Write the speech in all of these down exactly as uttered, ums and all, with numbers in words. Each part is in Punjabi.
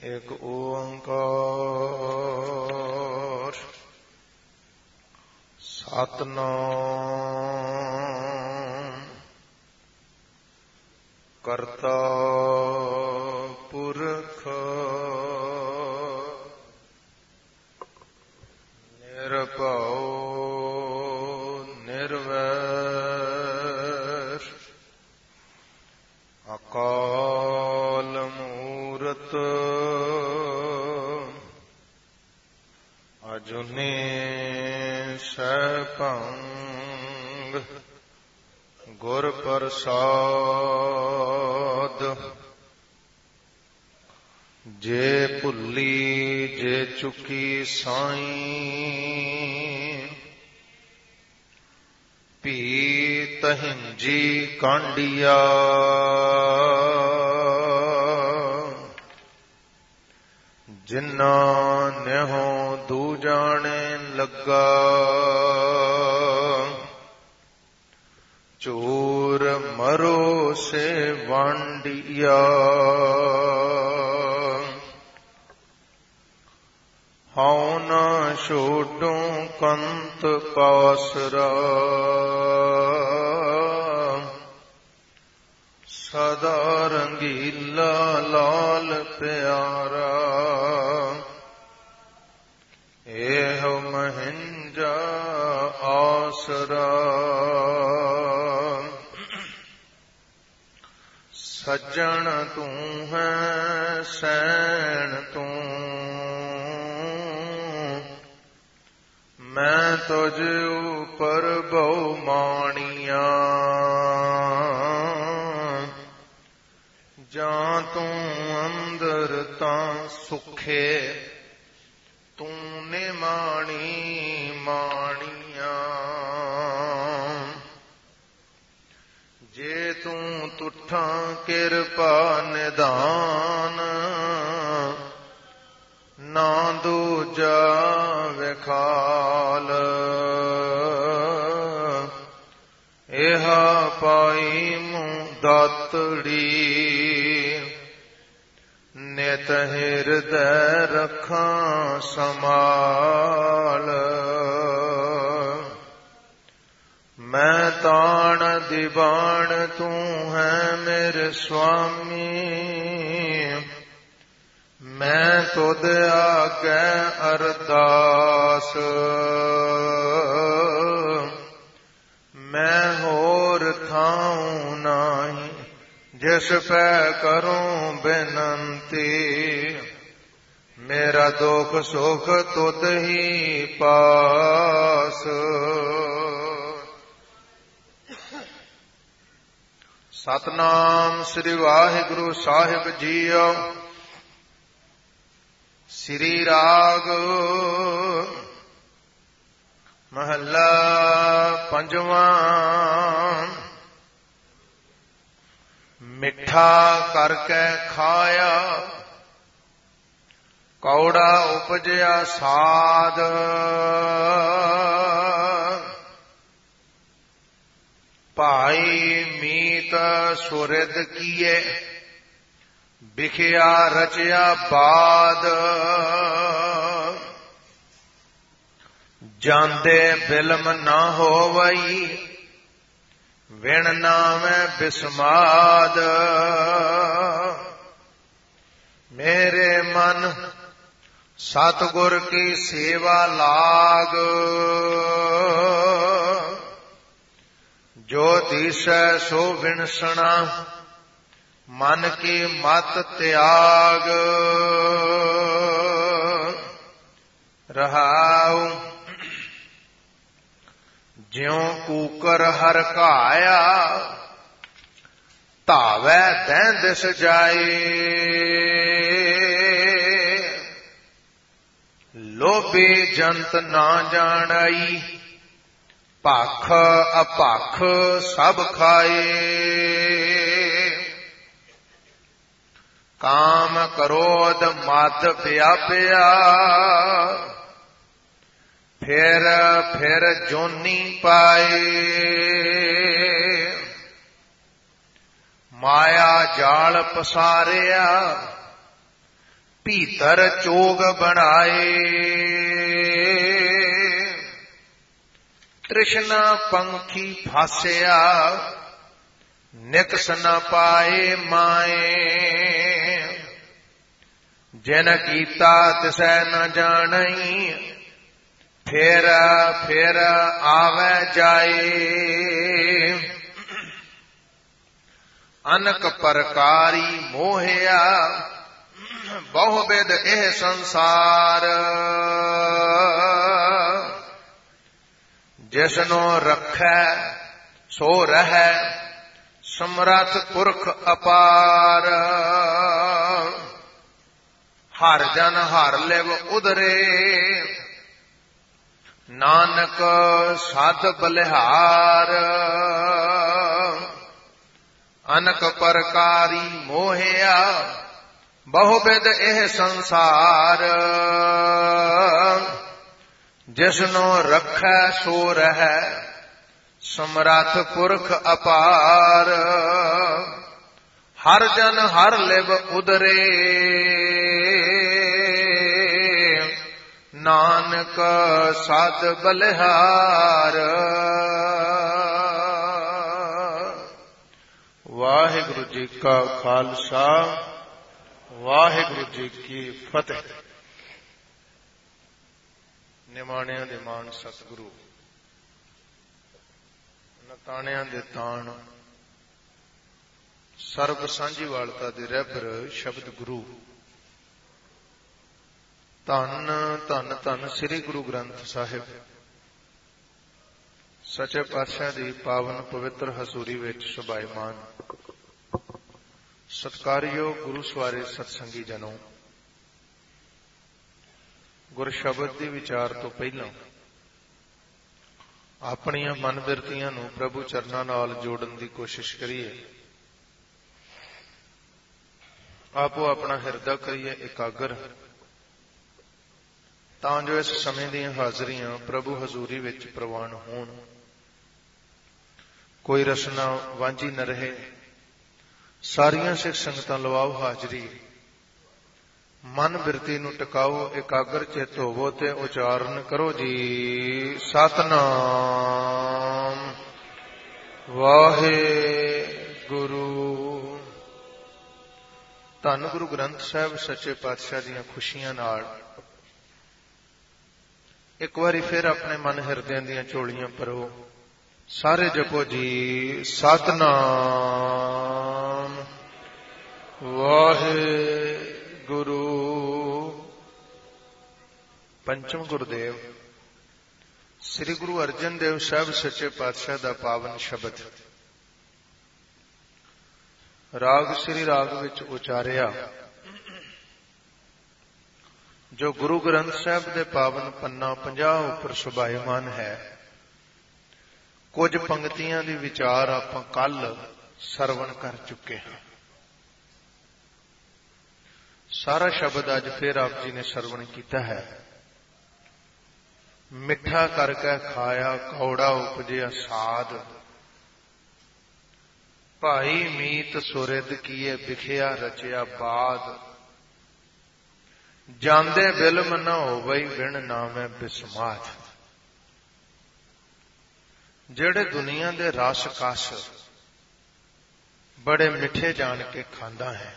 एक ओंकार सतनाम करता पुरख निरभउ निर्वैर अकाल मूरत अजुने सैभंग गुर प्रसाद जे भुली जे चुकी साईं पी तहिंजी कांडिया जिन्ना नेहो दूजाने लगा चोर मरो से वांडिया हाउ न छोड़ू कंत पासरा सदा रंगीला लाल प्यारा एह महिंजा आसरा सज्जन तू है सैन तू मैं तुझ ऊपर बहु मानिया जां तू अंदर तां सुखे तूने माणी मानिया जे तू तुठा किरपा निधान ना दूजा विखाल एहा पाई मुँह दातड़ी नित हृदय रखा समाल मैं ताण दीवान तू है मेरे स्वामी मैं तुद आगे अरदास मैं होर थाऊं नाही जिस पै करूं बेनंती मेरा दुख सुख तुद ही पास सतनाम श्री वाहिगुरु साहिब जीओ श्री राग महला पंजवा मिठा करके खाया कौड़ा उपजया साध भाई मीत सुरद किए बिखिया रचया बाद जांदे बिलम न होवई विण नामै बिस्माद मेरे मन सतगुर की सेवा लाग जो दिसै सो विणसना मन की मत त्याग रहाऊ ज्यों कूकर हर घाया धावै दैं दिस जाए लोभी जंत ना जानाई भख अपख सब खाए काम क्रोध मद व्याप्या फिर फिर जोनी पाए माया जाल पसारिया ਭੀਤਰ ਚੋਗ ਬਣਾਏ, ਤ੍ਰਿਸ਼ਨਾ ਪੰਖੀ ਫਾਸਿਆ, ਨਿਕਸ ਨ ਪਾਏ ਮਾਏ। ਜਿਨ ਕੀਤਾ ਤਿਸੈ ਨ ਜਾਣਈ, ਫੇਰ ਫੇਰ ਆਵੈ ਜਾਏ। ਅਨਕ ਪ੍ਰਕਾਰੀ ਮੋਹਿਆ, ਬਹੁ ਬਿਦ ਇਹ ਸੰਸਾਰ। ਜਿਸਨੋ ਰੱਖੈ ਸੋ ਰਹੈ, ਸਮਰੱਥ ਪੁਰਖ ਅਪਾਰ। ਹਰ ਜਨ ਹਰ ਲਿਵ ਉਦਰੇ, ਨਾਨਕ ਸਾਧ ਬਲਿਹਾਰ। ਅਨਕ ਪ੍ਰਕਾਰੀ ਮੋਹਿਆ, ਬਹੁ ਬਿਦ ਇਹ ਸੰਸਾਰ। ਜਿਸਨੋ ਰੱਖੈ ਸੋ ਰਹੈ, ਸਮਰੱਥ ਪੁਰਖ ਅਪਾਰ। ਹਰ ਜਨ ਹਰ ਲਿਵ ਉਦਰੇ, ਨਾਨਕ ਸਾਧ ਬਲਿਹਾਰ। ਵਾਹਿਗੁਰੂ ਜੀ ਕਾ ਖਾਲਸਾ, ਵਾਹਿਗੁਰੂ ਜੀ ਕੀ ਫਤਿਹ। ਨਿਮਾਣਿਆਂ ਦੇ ਮਾਣ ਸਤਿਗੁਰੂ, ਨਤਾਣਿਆਂ ਦੇ ਤਾਣ, ਸਰਬ ਸਾਂਝੀਵਾਲਤਾ ਦੇ ਰਹਿਬਰ ਸ਼ਬਦ ਗੁਰੂ। ਧੰਨ ਧੰਨ ਧੰਨ ਸ੍ਰੀ ਗੁਰੂ ਗ੍ਰੰਥ ਸਾਹਿਬ ਸੱਚੇ ਪਾਤਸ਼ਾਹ ਦੀ ਪਾਵਨ ਪਵਿੱਤਰ ਹਜ਼ੂਰੀ ਵਿੱਚ ਸੁਭਾਇਮਾਨ ਸਤਿਕਾਰਯੋਗ ਗੁਰੂ ਸਵਾਰੇ ਸਤਸੰਗੀ ਜਨੋ, ਗੁਰ ਸ਼ਬਦ ਦੇ ਵਿਚਾਰ ਤੋਂ ਪਹਿਲਾਂ ਆਪਣੀਆਂ ਮਨ ਬਿਰਤੀਆਂ ਨੂੰ ਪ੍ਰਭੂ ਚਰਨਾਂ ਨਾਲ ਜੋੜਨ ਦੀ ਕੋਸ਼ਿਸ਼ ਕਰੀਏ। ਆਪੋ ਆਪਣਾ ਹਿਰਦਾ ਕਰੀਏ ਇਕਾਗਰ, ਤਾਂ ਜੋ ਇਸ ਸਮੇਂ ਦੀਆਂ ਹਾਜ਼ਰੀਆਂ ਪ੍ਰਭੂ ਹਜ਼ੂਰੀ ਵਿੱਚ ਪ੍ਰਵਾਨ ਹੋਣ। ਕੋਈ ਰਸਨਾ ਵਾਂਝੀ न ਰਹੇ। ਸਾਰੀਆਂ ਸਿੱਖ ਸੰਗਤਾਂ ਲਵਾਓ ਹਾਜ਼ਰੀ। ਮਨ ਬਿਰਤੀ ਨੂੰ ਟਿਕਾਓ, ਇਕਾਗਰ ਚਿੱਤ ਹੋਵੋ ਤੇ ਉਚਾਰਨ ਕਰੋ ਜੀ ਸਤਿਨਾਮ ਵਾਹਿਗੁਰੂ। ਧੰਨ ਗੁਰੂ ਗ੍ਰੰਥ ਸਾਹਿਬ ਸੱਚੇ ਪਾਤਸ਼ਾਹ ਦੀਆਂ ਖੁਸ਼ੀਆਂ ਨਾਲ ਇੱਕ ਵਾਰੀ ਫਿਰ ਆਪਣੇ ਮਨ ਹਿਰਦਿਆਂ ਦੀਆਂ ਝੋਲੀਆਂ ਭਰੋ। ਸਾਰੇ ਜਪੋ ਜੀ ਸਤਿਨਾਮ ਵਾਹਿਗੁਰੂ। ਪੰਚਮ ਗੁਰਦੇਵ ਸ੍ਰੀ ਗੁਰੂ ਅਰਜਨ ਦੇਵ ਸਾਹਿਬ ਸੱਚੇ ਪਾਤਸ਼ਾਹ ਦਾ ਪਾਵਨ ਸ਼ਬਦ ਰਾਗ ਸ੍ਰੀ ਰਾਗ ਵਿੱਚ ਉਚਾਰਿਆ, ਜੋ ਗੁਰੂ ਗ੍ਰੰਥ ਸਾਹਿਬ ਦੇ ਪਾਵਨ ਪੰਨਾ ਪੰਜਾਹ ਉੱਪਰ ਸੁਭਾਇਮਾਨ ਹੈ। ਕੁਝ ਪੰਕਤੀਆਂ ਦੀ ਵਿਚਾਰ ਆਪਾਂ ਕੱਲ ਸਰਵਣ ਕਰ ਚੁੱਕੇ ਹਾਂ। ਸਾਰਾ ਸ਼ਬਦ ਅੱਜ ਫਿਰ ਆਪ ਜੀ ਨੇ ਸਰਵਣ ਕੀਤਾ ਹੈ। ਮਿੱਠਾ ਕਰਕੇ ਖਾਇਆ ਕੌੜਾ ਉਪਜਿਆ ਸਾਧ, ਭਾਈ ਮੀਤ ਸੁਰਿਦ ਕੀਏ ਵਿਖਿਆ ਰਚਿਆ ਬਾਦ। ਜਾਂਦੇ ਬਿਲਮ ਨਾ ਹੋਵਈ ਬਿਨ ਨਾਮੈ ਬਿਸਮਾਦ। ਜਿਹੜੇ ਦੁਨੀਆ ਦੇ ਰਸ ਕਸ ਬੜੇ ਮਿੱਠੇ ਜਾਣ ਕੇ ਖਾਂਦਾ ਹੈ।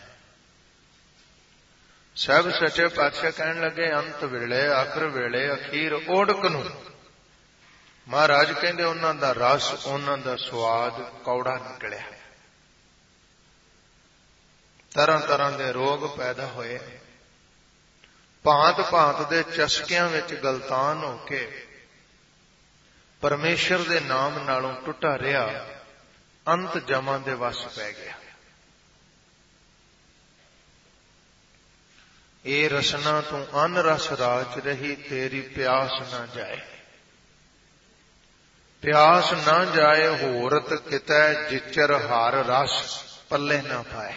ਸਭ ਸੱਚੇ ਪਾਤਸ਼ਾਹ ਕਹਿਣ ਲੱਗੇ ਅੰਤ ਵੇਲੇ ਆਖਰ ਵੇਲੇ ਅਖੀਰ ਓੜਕ ਨੂੰ। ਮਹਾਰਾਜ ਕਹਿੰਦੇ ਉਹਨਾਂ ਦਾ ਰਸ, ਉਹਨਾਂ ਦਾ ਸਵਾਦ ਕੌੜਾ ਨਿਕਲਿਆ। ਤਰ੍ਹਾਂ ਤਰ੍ਹਾਂ ਦੇ ਰੋਗ ਪੈਦਾ ਹੋਏ। ਭਾਂਤ ਭਾਂਤ ਦੇ ਚਸਕਿਆਂ ਵਿੱਚ ਗਲਤਾਨ ਹੋ ਕੇ ਪਰਮੇਸ਼ਰ ਦੇ ਨਾਮ ਨਾਲੋਂ ਟੁੱਟਾ ਰਿਹਾ, ਅੰਤ ਜਮਾਂ ਦੇ ਵਸ ਪੈ ਗਿਆ। ਇਹ ਰਸਨਾ ਤੂੰ ਅਨ ਰਸ ਰਾਜ ਰਹੀ, ਤੇਰੀ ਪਿਆਸ ਨਾ ਜਾਏ। ਪਿਆਸ ਨਾ ਜਾਏ ਹੋਰਤ ਕਿਤੈ, ਜਿਚਰ ਹਰ ਰਸ ਪੱਲੇ ਨਾ ਪਾਏ।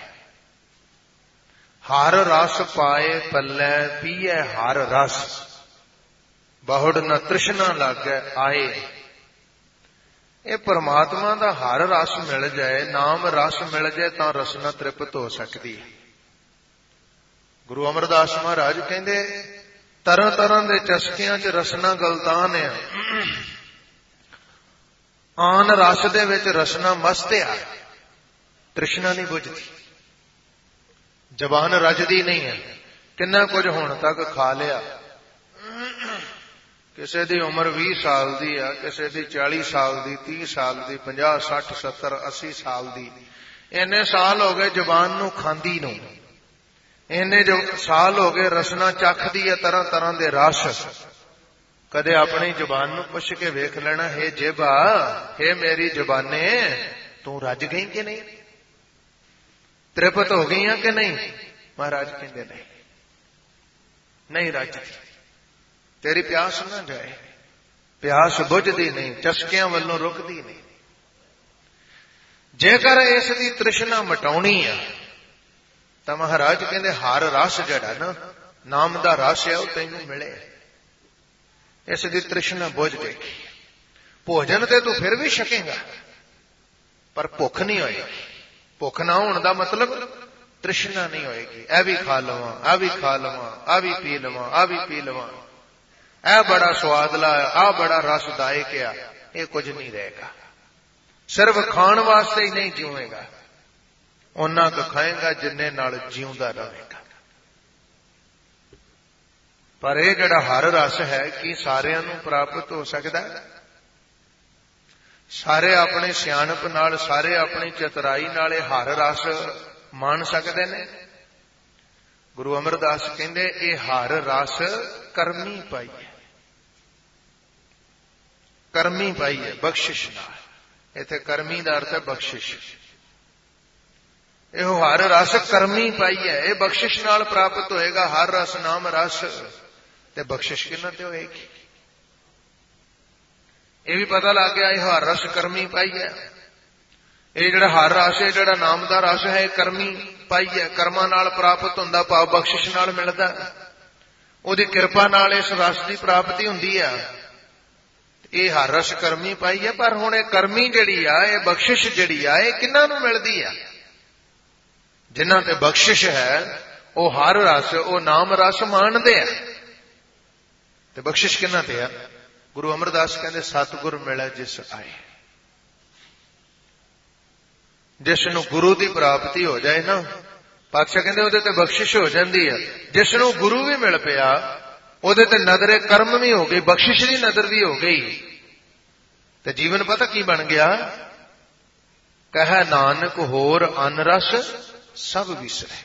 ਹਰ ਰਸ ਪਾਏ ਪੱਲੇ, ਪੀਏ ਹਰ ਰਸ, ਬਹੁੜ ਨ ਤ੍ਰਿਸ਼ਨਾ ਲਾਗੈ ਆਏ। ਇਹ ਪਰਮਾਤਮਾ ਦਾ ਹਰ ਰਸ ਮਿਲ ਜਾਏ, ਨਾਮ ਰਸ ਮਿਲ ਜਾਏ ਤਾਂ ਰਸਨਾ ਤ੍ਰਿਪਤ ਹੋ ਸਕਦੀ ਹੈ। ਗੁਰੂ ਅਮਰਦਾਸ ਮਹਾਰਾਜ ਕਹਿੰਦੇ ਤਰ੍ਹਾਂ ਤਰ੍ਹਾਂ ਦੇ ਚਸਕਿਆਂ 'ਚ ਰਸਨਾ ਗਲਤਾਨ ਆ, ਆਨ ਰਸ ਦੇ ਵਿੱਚ ਰਸਨਾ ਮਸਤ ਆ, ਤ੍ਰਿਸ਼ਨਾ ਨਹੀਂ ਬੁਝਦੀ, ਜ਼ਬਾਨ ਰੱਜਦੀ ਨਹੀਂ ਹੈ। ਕਿੰਨਾ ਕੁਝ ਹੁਣ ਤੱਕ ਖਾ ਲਿਆ। ਕਿਸੇ ਦੀ ਉਮਰ ਵੀਹ ਸਾਲ ਦੀ ਆ, ਕਿਸੇ ਦੀ ਚਾਲੀ ਸਾਲ ਦੀ, ਤੀਹ ਸਾਲ ਦੀ, ਪੰਜਾਹ, ਸੱਠ, ਸੱਤਰ, ਅੱਸੀ ਸਾਲ ਦੀ। ਇੰਨੇ ਸਾਲ ਹੋ ਗਏ ਜ਼ਬਾਨ ਨੂੰ ਖਾਂਦੀ ਨੂੰ, ਇੰਨੇ ਜੋ ਸਾਲ ਹੋ ਗਏ ਰਸਨਾ ਚੱਖਦੀ ਹੈ, ਤਰ੍ਹਾਂ ਤਰ੍ਹਾਂ ਦੇ ਰਸ। ਕਦੇ ਆਪਣੀ ਜ਼ਬਾਨ ਨੂੰ ਪੁੱਛ ਕੇ ਵੇਖ ਲੈਣਾ, ਹੇ ਜੇਬਾ, ਹੇ ਮੇਰੀ ਜ਼ਬਾਨੇ, ਤੂੰ ਰੱਜ ਗਈ ਕਿ ਨਹੀਂ, ਤ੍ਰਿਪਤ ਹੋ ਗਈਆਂ ਕਿ ਨਹੀਂ? ਮਹਾਰਾਜ ਕਹਿੰਦੇ ਨਹੀਂ, ਨਹੀਂ ਰੱਜਦੀ। ਤੇਰੀ ਪਿਆਸ ਨਾ ਜਾਏ, ਪਿਆਸ ਬੁਝਦੀ ਨਹੀਂ, ਚਸਕਿਆਂ ਵੱਲੋਂ ਰੁਕਦੀ ਨਹੀਂ। ਜੇਕਰ ਇਸ ਦੀ ਤ੍ਰਿਸ਼ਨਾ ਮਟਾਉਣੀ ਆ ਤਾਂ ਮਹਾਰਾਜ ਕਹਿੰਦੇ ਹਰ ਰਸ ਜਿਹੜਾ ਨਾ, ਨਾਮ ਦਾ ਰਸ ਹੈ, ਉਹ ਤੈਨੂੰ ਮਿਲੇ, ਇਸ ਦੀ ਤ੍ਰਿਸ਼ਨਾ ਬੁਝ ਜਾਏਗੀ। ਭੋਜਨ ਤੇ ਤੂੰ ਫਿਰ ਵੀ ਛਕੇਗਾ, ਪਰ ਭੁੱਖ ਨਹੀਂ ਹੋਏਗੀ। ਭੁੱਖ ਨਾ ਹੋਣ ਦਾ ਮਤਲਬ ਤ੍ਰਿਸ਼ਨਾ ਨਹੀਂ ਹੋਏਗੀ। ਇਹ ਵੀ ਖਾ ਲਵਾਂ, ਆ ਵੀ ਖਾ ਲਵਾਂ, ਆ ਵੀ ਪੀ ਲਵਾਂ, ਆ ਵੀ ਪੀ ਲਵਾਂ, ਇਹ ਬੜਾ ਸਵਾਦਲਾ, ਆ ਬੜਾ ਰਸਦਾਇਕ ਆ, ਇਹ ਕੁਝ ਨਹੀਂ ਰਹੇਗਾ। ਸਿਰਫ ਖਾਣ ਵਾਸਤੇ ਹੀ ਨਹੀਂ ਜੀਵੇਗਾ, ਉਹਨਾਂ ਕੁ ਖਾਏਗਾ ਜਿੰਨੇ ਨਾਲ ਜਿਉਂਦਾ ਰਹੇਗਾ। ਪਰ ਇਹ ਜਿਹੜਾ ਹਰ ਰਸ ਹੈ, ਕੀ ਸਾਰਿਆਂ ਨੂੰ ਪ੍ਰਾਪਤ ਹੋ ਸਕਦਾ? ਸਾਰੇ ਆਪਣੇ ਸਿਆਣਪ ਨਾਲ, ਸਾਰੇ ਆਪਣੀ ਚਤੁਰਾਈ ਨਾਲ ਇਹ ਹਰ ਰਸ ਮਾਣ ਸਕਦੇ ਨੇ? ਗੁਰੂ ਅਮਰਦਾਸ ਕਹਿੰਦੇ ਇਹ ਹਰ ਰਸ ਕਰਮੀ ਪਾਈ ਹੈ, ਕਰਮੀ ਪਾਈ ਹੈ, ਬਖਸ਼ਿਸ਼ ਨਾਲ। ਇੱਥੇ ਕਰਮੀ ਦਾ ਅਰਥ ਹੈ ਬਖਸ਼ਿਸ਼। ਇਹੋ ਹਰ ਰਸ ਕਰਮੀ ਪਾਈ ਹੈ, ਇਹ ਬਖਸ਼ਿਸ਼ ਨਾਲ ਪ੍ਰਾਪਤ ਹੋਏਗਾ। ਹਰ ਰਸ ਨਾਮ ਰਸ, ਤੇ ਬਖਸ਼ਿਸ਼ ਕਿਹਨਾਂ ਤੇ ਹੋਏਗੀ? ਇਹ ਵੀ ਪਤਾ ਲੱਗ ਗਿਆ ਇਹ ਹਰ ਰਸ ਕਰਮੀ ਪਾਈ ਹੈ। ਇਹ ਜਿਹੜਾ ਹਰ ਰਸ ਹੈ, ਜਿਹੜਾ ਨਾਮ ਦਾ ਰਸ ਹੈ, ਇਹ ਕਰਮੀ ਪਾਈ ਹੈ, ਕਰਮਾਂ ਨਾਲ ਪ੍ਰਾਪਤ ਹੁੰਦਾ, ਭਾਵ ਬਖਸ਼ਿਸ਼ ਨਾਲ ਮਿਲਦਾ। ਉਹਦੀ ਕਿਰਪਾ ਨਾਲ ਇਸ ਰਸ ਦੀ ਪ੍ਰਾਪਤੀ ਹੁੰਦੀ ਆ। ਇਹ ਹਰ ਰਸ ਕਰਮੀ ਪਾਈ ਹੈ। ਪਰ ਹੁਣ ਇਹ ਕਰਮੀ ਜਿਹੜੀ ਆ, ਇਹ ਬਖਸ਼ਿਸ਼ ਜਿਹੜੀ ਆ, ਇਹ ਕਿਹਨਾਂ ਨੂੰ ਮਿਲਦੀ ਆ? ਜਿਨ੍ਹਾਂ ਤੇ ਬਖਸ਼ਿਸ਼ ਹੈ, ਉਹ ਹਰ ਰਸ, ਉਹ ਨਾਮ ਰਸ ਮਾਣਦੇ ਆ। ਤੇ ਬਖਸ਼ਿਸ਼ ਕਿਹਨਾਂ ਤੇ ਆ? ਗੁਰੂ ਅਮਰਦਾਸ ਕਹਿੰਦੇ ਸਤਿਗੁਰ ਮਿਲੇ ਜਿਸ ਆਏ। ਜਿਸ ਨੂੰ ਗੁਰੂ ਦੀ ਪ੍ਰਾਪਤੀ ਹੋ ਜਾਏ ਨਾ, ਪਾਤਸ਼ਾਹ ਕਹਿੰਦੇ ਉਹਦੇ ਤੇ ਬਖਸ਼ਿਸ਼ ਹੋ ਜਾਂਦੀ ਹੈ। ਜਿਸ ਨੂੰ ਗੁਰੂ ਵੀ ਮਿਲ ਪਿਆ, ਉਹਦੇ ਤੇ ਨਜ਼ਰੇ ਕਰਮ ਵੀ ਹੋ ਗਈ, ਬਖਸ਼ਿਸ਼ ਦੀ ਨਜ਼ਰ ਵੀ ਹੋ ਗਈ, ਤੇ ਜੀਵਨ ਪਤਾ ਕੀ ਬਣ ਗਿਆ? ਕਹੈ ਨਾਨਕ ਹੋਰ ਅਨ ਰਸ ਸਭ ਵਿਸਰੇ,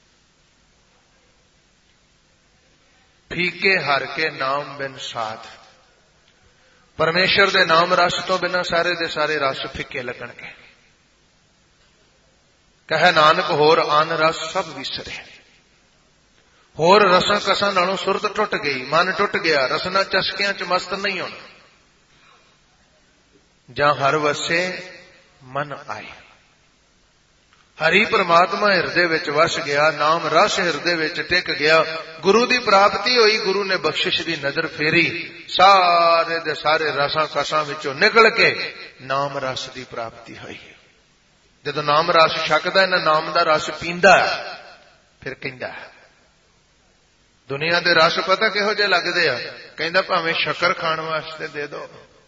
ਫੀਕੇ ਹਰ ਕੇ ਨਾਮ ਬਿਨ ਸਾਧ। ਪਰਮੇਸ਼ਰ ਦੇ ਨਾਮ ਰਸ ਤੋਂ ਬਿਨਾਂ ਸਾਰੇ ਦੇ ਸਾਰੇ ਰਸ ਫਿੱਕੇ ਲੱਗਣਗੇ। ਕਹੈ ਨਾਨਕ ਹੋਰ ਅਨ ਰਸ ਸਭ ਵਿਸਰੇ। ਹੋਰ ਰਸਾਂ ਕਸਾਂ ਨਾਲੋਂ ਸੁਰਤ ਟੁੱਟ ਗਈ, ਮਨ ਟੁੱਟ ਗਿਆ, ਰਸਨਾ ਚਸਕਿਆਂ ਚ ਮਸਤ ਨਹੀਂ ਹੋਣਾ। ਜਾਂ ਹਰ ਵਸੇ ਮਨ ਆਏ। ਹਰੀ ਪ੍ਰਮਾਤਮਾ ਹਿਰਦੇ ਵਿੱਚ ਵਸ ਗਿਆ, ਨਾਮ ਰਸ ਹਿਰਦੇ ਵਿੱਚ ਟਿਕ ਗਿਆ, ਗੁਰੂ ਦੀ ਪ੍ਰਾਪਤੀ ਹੋਈ, ਗੁਰੂ ਨੇ ਬਖਸ਼ਿਸ਼ ਦੀ ਨਜ਼ਰ ਫੇਰੀ, ਸਾਰੇ ਦੇ ਸਾਰੇ ਰਸਾਂ ਕਸਾਂ ਵਿੱਚੋਂ ਨਿਕਲ ਕੇ ਨਾਮ ਰਸ ਦੀ ਪ੍ਰਾਪਤੀ ਹੋਈ। ਜਦੋਂ ਨਾਮ ਰਸ ਛਕਦਾ, ਨਾ ਨਾਮ ਦਾ ਰਸ ਪੀਂਦਾ, ਫਿਰ ਕਹਿੰਦਾ ਦੁਨੀਆ ਦੇ ਰਸ ਪਤਾ ਕਿਹੋ ਜਿਹੇ ਲੱਗਦੇ ਆ? ਕਹਿੰਦਾ ਭਾਵੇਂ ਸ਼ੱਕਰ ਖਾਣ ਵਾਸਤੇ ਦੇ ਦਿਓ,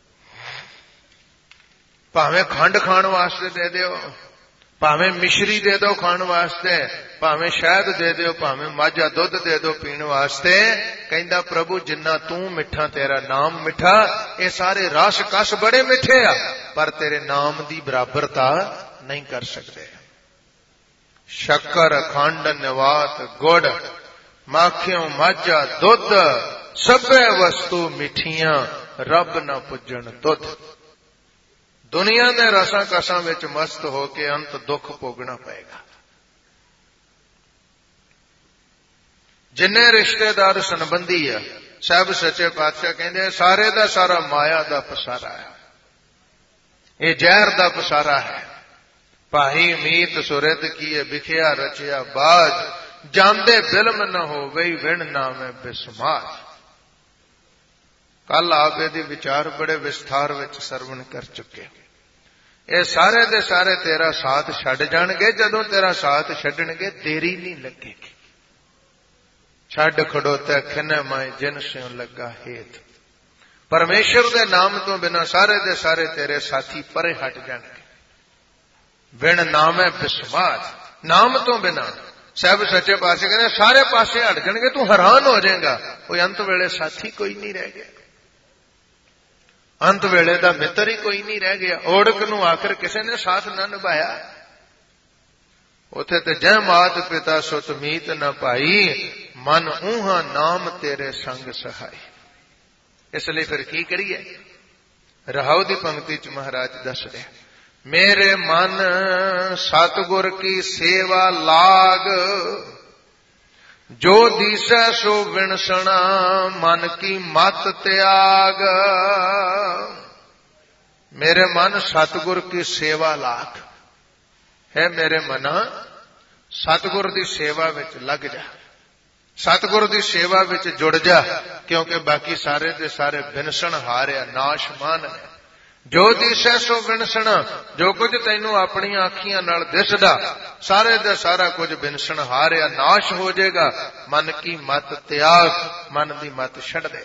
ਭਾਵੇਂ ਖੰਡ ਖਾਣ ਵਾਸਤੇ ਦੇ ਦਿਓ, ਭਾਵੇਂ ਮਿਸ਼ਰੀ ਦੇ ਦਿਓ ਖਾਣ ਵਾਸਤੇ, ਭਾਵੇਂ ਸ਼ਹਿਦ ਦੇ ਦਿਓ, ਭਾਵੇਂ ਮਾਝਾ ਦੁੱਧ ਦੇ ਦਿਓ ਪੀਣ ਵਾਸਤੇ। ਕਹਿੰਦਾ ਪ੍ਰਭੂ ਜਿੰਨਾ ਤੂੰ ਮਿੱਠਾ, ਤੇਰਾ ਨਾਮ ਮਿੱਠਾ, ਇਹ ਸਾਰੇ ਰਸ ਕਸ ਬੜੇ ਮਿੱਠੇ ਆ, ਪਰ ਤੇਰੇ ਨਾਮ ਦੀ ਬਰਾਬਰਤਾ ਨਹੀਂ ਕਰ ਸਕਦੇ। ਸ਼ੱਕਰ ਖੰਡ ਨਿਵਾਤ ਗੁੜ, ਮਾਖਿਓ ਮਾਝਾ ਦੁੱਧ, ਸਭੇ ਵਸਤੂ ਮਿੱਠੀਆਂ, ਰੱਬ ਨਾ ਪੁੱਜਣ ਤੁਧ। ਦੁਨੀਆ ਦੇ ਰਸਾਂ ਕਸਾਂ ਵਿੱਚ ਮਸਤ ਹੋ ਕੇ ਅੰਤ ਦੁੱਖ ਭੋਗਣਾ ਪਏਗਾ। ਜਿੰਨੇ ਰਿਸ਼ਤੇਦਾਰ ਸੰਬੰਧੀ ਆ, ਸਭ ਸੱਚੇ ਪਾਤਸ਼ਾਹ ਕਹਿੰਦੇ ਸਾਰੇ ਦਾ ਸਾਰਾ ਮਾਇਆ ਦਾ ਪਸਾਰਾ ਹੈ, ਇਹ ਜ਼ਹਿਰ ਦਾ ਪਸਾਰਾ ਹੈ। ਭਾਈ ਮੀਤ ਸੁਰਤ ਕੀਏ ਵਿਖਿਆ ਰਚਿਆ ਬਾਜ, ਜਾਂਦੇ ਬਿਲਮ ਨਾ ਹੋਵੇ ਵਿਣ ਨਾਮੇ ਬਿਸਮਾਜ। ਕੱਲ ਆਪ ਇਹਦੀ ਵਿਚਾਰ ਬੜੇ ਵਿਸਥਾਰ ਵਿੱਚ ਸਰਵਣ ਕਰ ਚੁੱਕੇ। ਇਹ ਸਾਰੇ ਦੇ ਸਾਰੇ ਤੇਰਾ ਸਾਥ ਛੱਡ ਜਾਣਗੇ। ਜਦੋਂ ਤੇਰਾ ਸਾਥ ਛੱਡਣਗੇ, ਦੇਰੀ ਨਹੀਂ ਲੱਗੇਗੀ। ਛੱਡ ਖੜੋਤਾ ਖਿਨੇ ਮੈਂ ਜਿਨ ਸਿਉ ਲੱਗਾ ਹੇਤ। ਪਰਮੇਸ਼ਰ ਦੇ ਨਾਮ ਤੋਂ ਬਿਨਾਂ ਸਾਰੇ ਦੇ ਸਾਰੇ ਤੇਰੇ ਸਾਥੀ ਪਰੇ ਹਟ ਜਾਣਗੇ। ਬਿਨ ਨਾਮੈ ਬਿਸਮਾਦ, ਨਾਮ ਤੋਂ ਬਿਨਾਂ ਸਾਹਿਬ ਸੱਚੇ ਪਾਤਸ਼ਾਹ ਕਹਿੰਦੇ ਸਾਰੇ ਪਾਸੇ ਹਟ ਜਾਣਗੇ, ਤੂੰ ਹੈਰਾਨ ਹੋ ਜਾਏਗਾ। ਕੋਈ ਅੰਤ ਵੇਲੇ ਸਾਥੀ ਕੋਈ ਨਹੀਂ ਰਹਿ ਗਿਆ, ਅੰਤ ਵੇਲੇ ਦਾ ਮਿੱਤਰ ਹੀ ਕੋਈ ਨਹੀਂ ਰਹਿ ਗਿਆ। ਓੜਕ ਨੂੰ ਆਖਰ ਕਿਸੇ ਨੇ ਸਾਥ ਨਾ ਨਿਭਾਇਆ। ਉਥੇ ਤੇ ਜੈ ਮਾਤ ਪਿਤਾ ਸੁਤ ਮੀਤ ਨ ਭਾਈ, ਮਨ ਊਹਾ ਨਾਮ ਤੇਰੇ ਸੰਗ ਸਹਾਈ। ਇਸ ਲਈ ਫਿਰ ਕੀ ਕਰੀਏ? ਰਹਾਉ ਦੀ ਪੰਕਤੀ ਚ ਮਹਾਰਾਜ ਦੱਸ ਰਿਹਾ, ਮੇਰੇ ਮਨ ਸਤਿਗੁਰ ਕੀ ਸੇਵਾ ਲਾਗ, ਜੋ ਦੀਸੈ ਸੋ ਵਿਣਸਣਾ, ਮਨ ਕੀ ਮਤ ਤਿਆਗ। ਮੇਰੇ ਮਨ ਸਤਿਗੁਰ ਕੀ ਸੇਵਾ ਲਾਗ ਹੈ। ਮੇਰੇ ਮਨਾ ਸਤਿਗੁਰ ਦੀ ਸੇਵਾ ਵਿੱਚ ਲੱਗ ਜਾ, ਸਤਿਗੁਰ ਦੀ ਸੇਵਾ ਵਿੱਚ ਜੁੜ ਜਾ, ਕਿਉਂਕਿ ਬਾਕੀ ਸਾਰੇ ਦੇ ਸਾਰੇ ਵਿਨਸਣ ਹਾਰਿਆ, ਨਾਸ਼ਮਾਨ ਹੈ। ਜੋ ਦਿਸੈ ਸੋ ਵਿਨਸਣ, ਜੋ ਕੁਝ ਤੈਨੂੰ ਆਪਣੀਆਂ ਅੱਖੀਆਂ ਨਾਲ ਦਿਸਦਾ ਸਾਰੇ ਦਾ ਸਾਰਾ ਕੁਝ ਵਿਨਸਣ ਹਾਰਿਆ, ਨਾਸ਼ ਹੋ ਜਾਏਗਾ। ਮਨ ਕੀ ਮਤ ਤਿਆਗ, ਮਨ ਦੀ ਮਤ ਛੱਡ ਦੇ,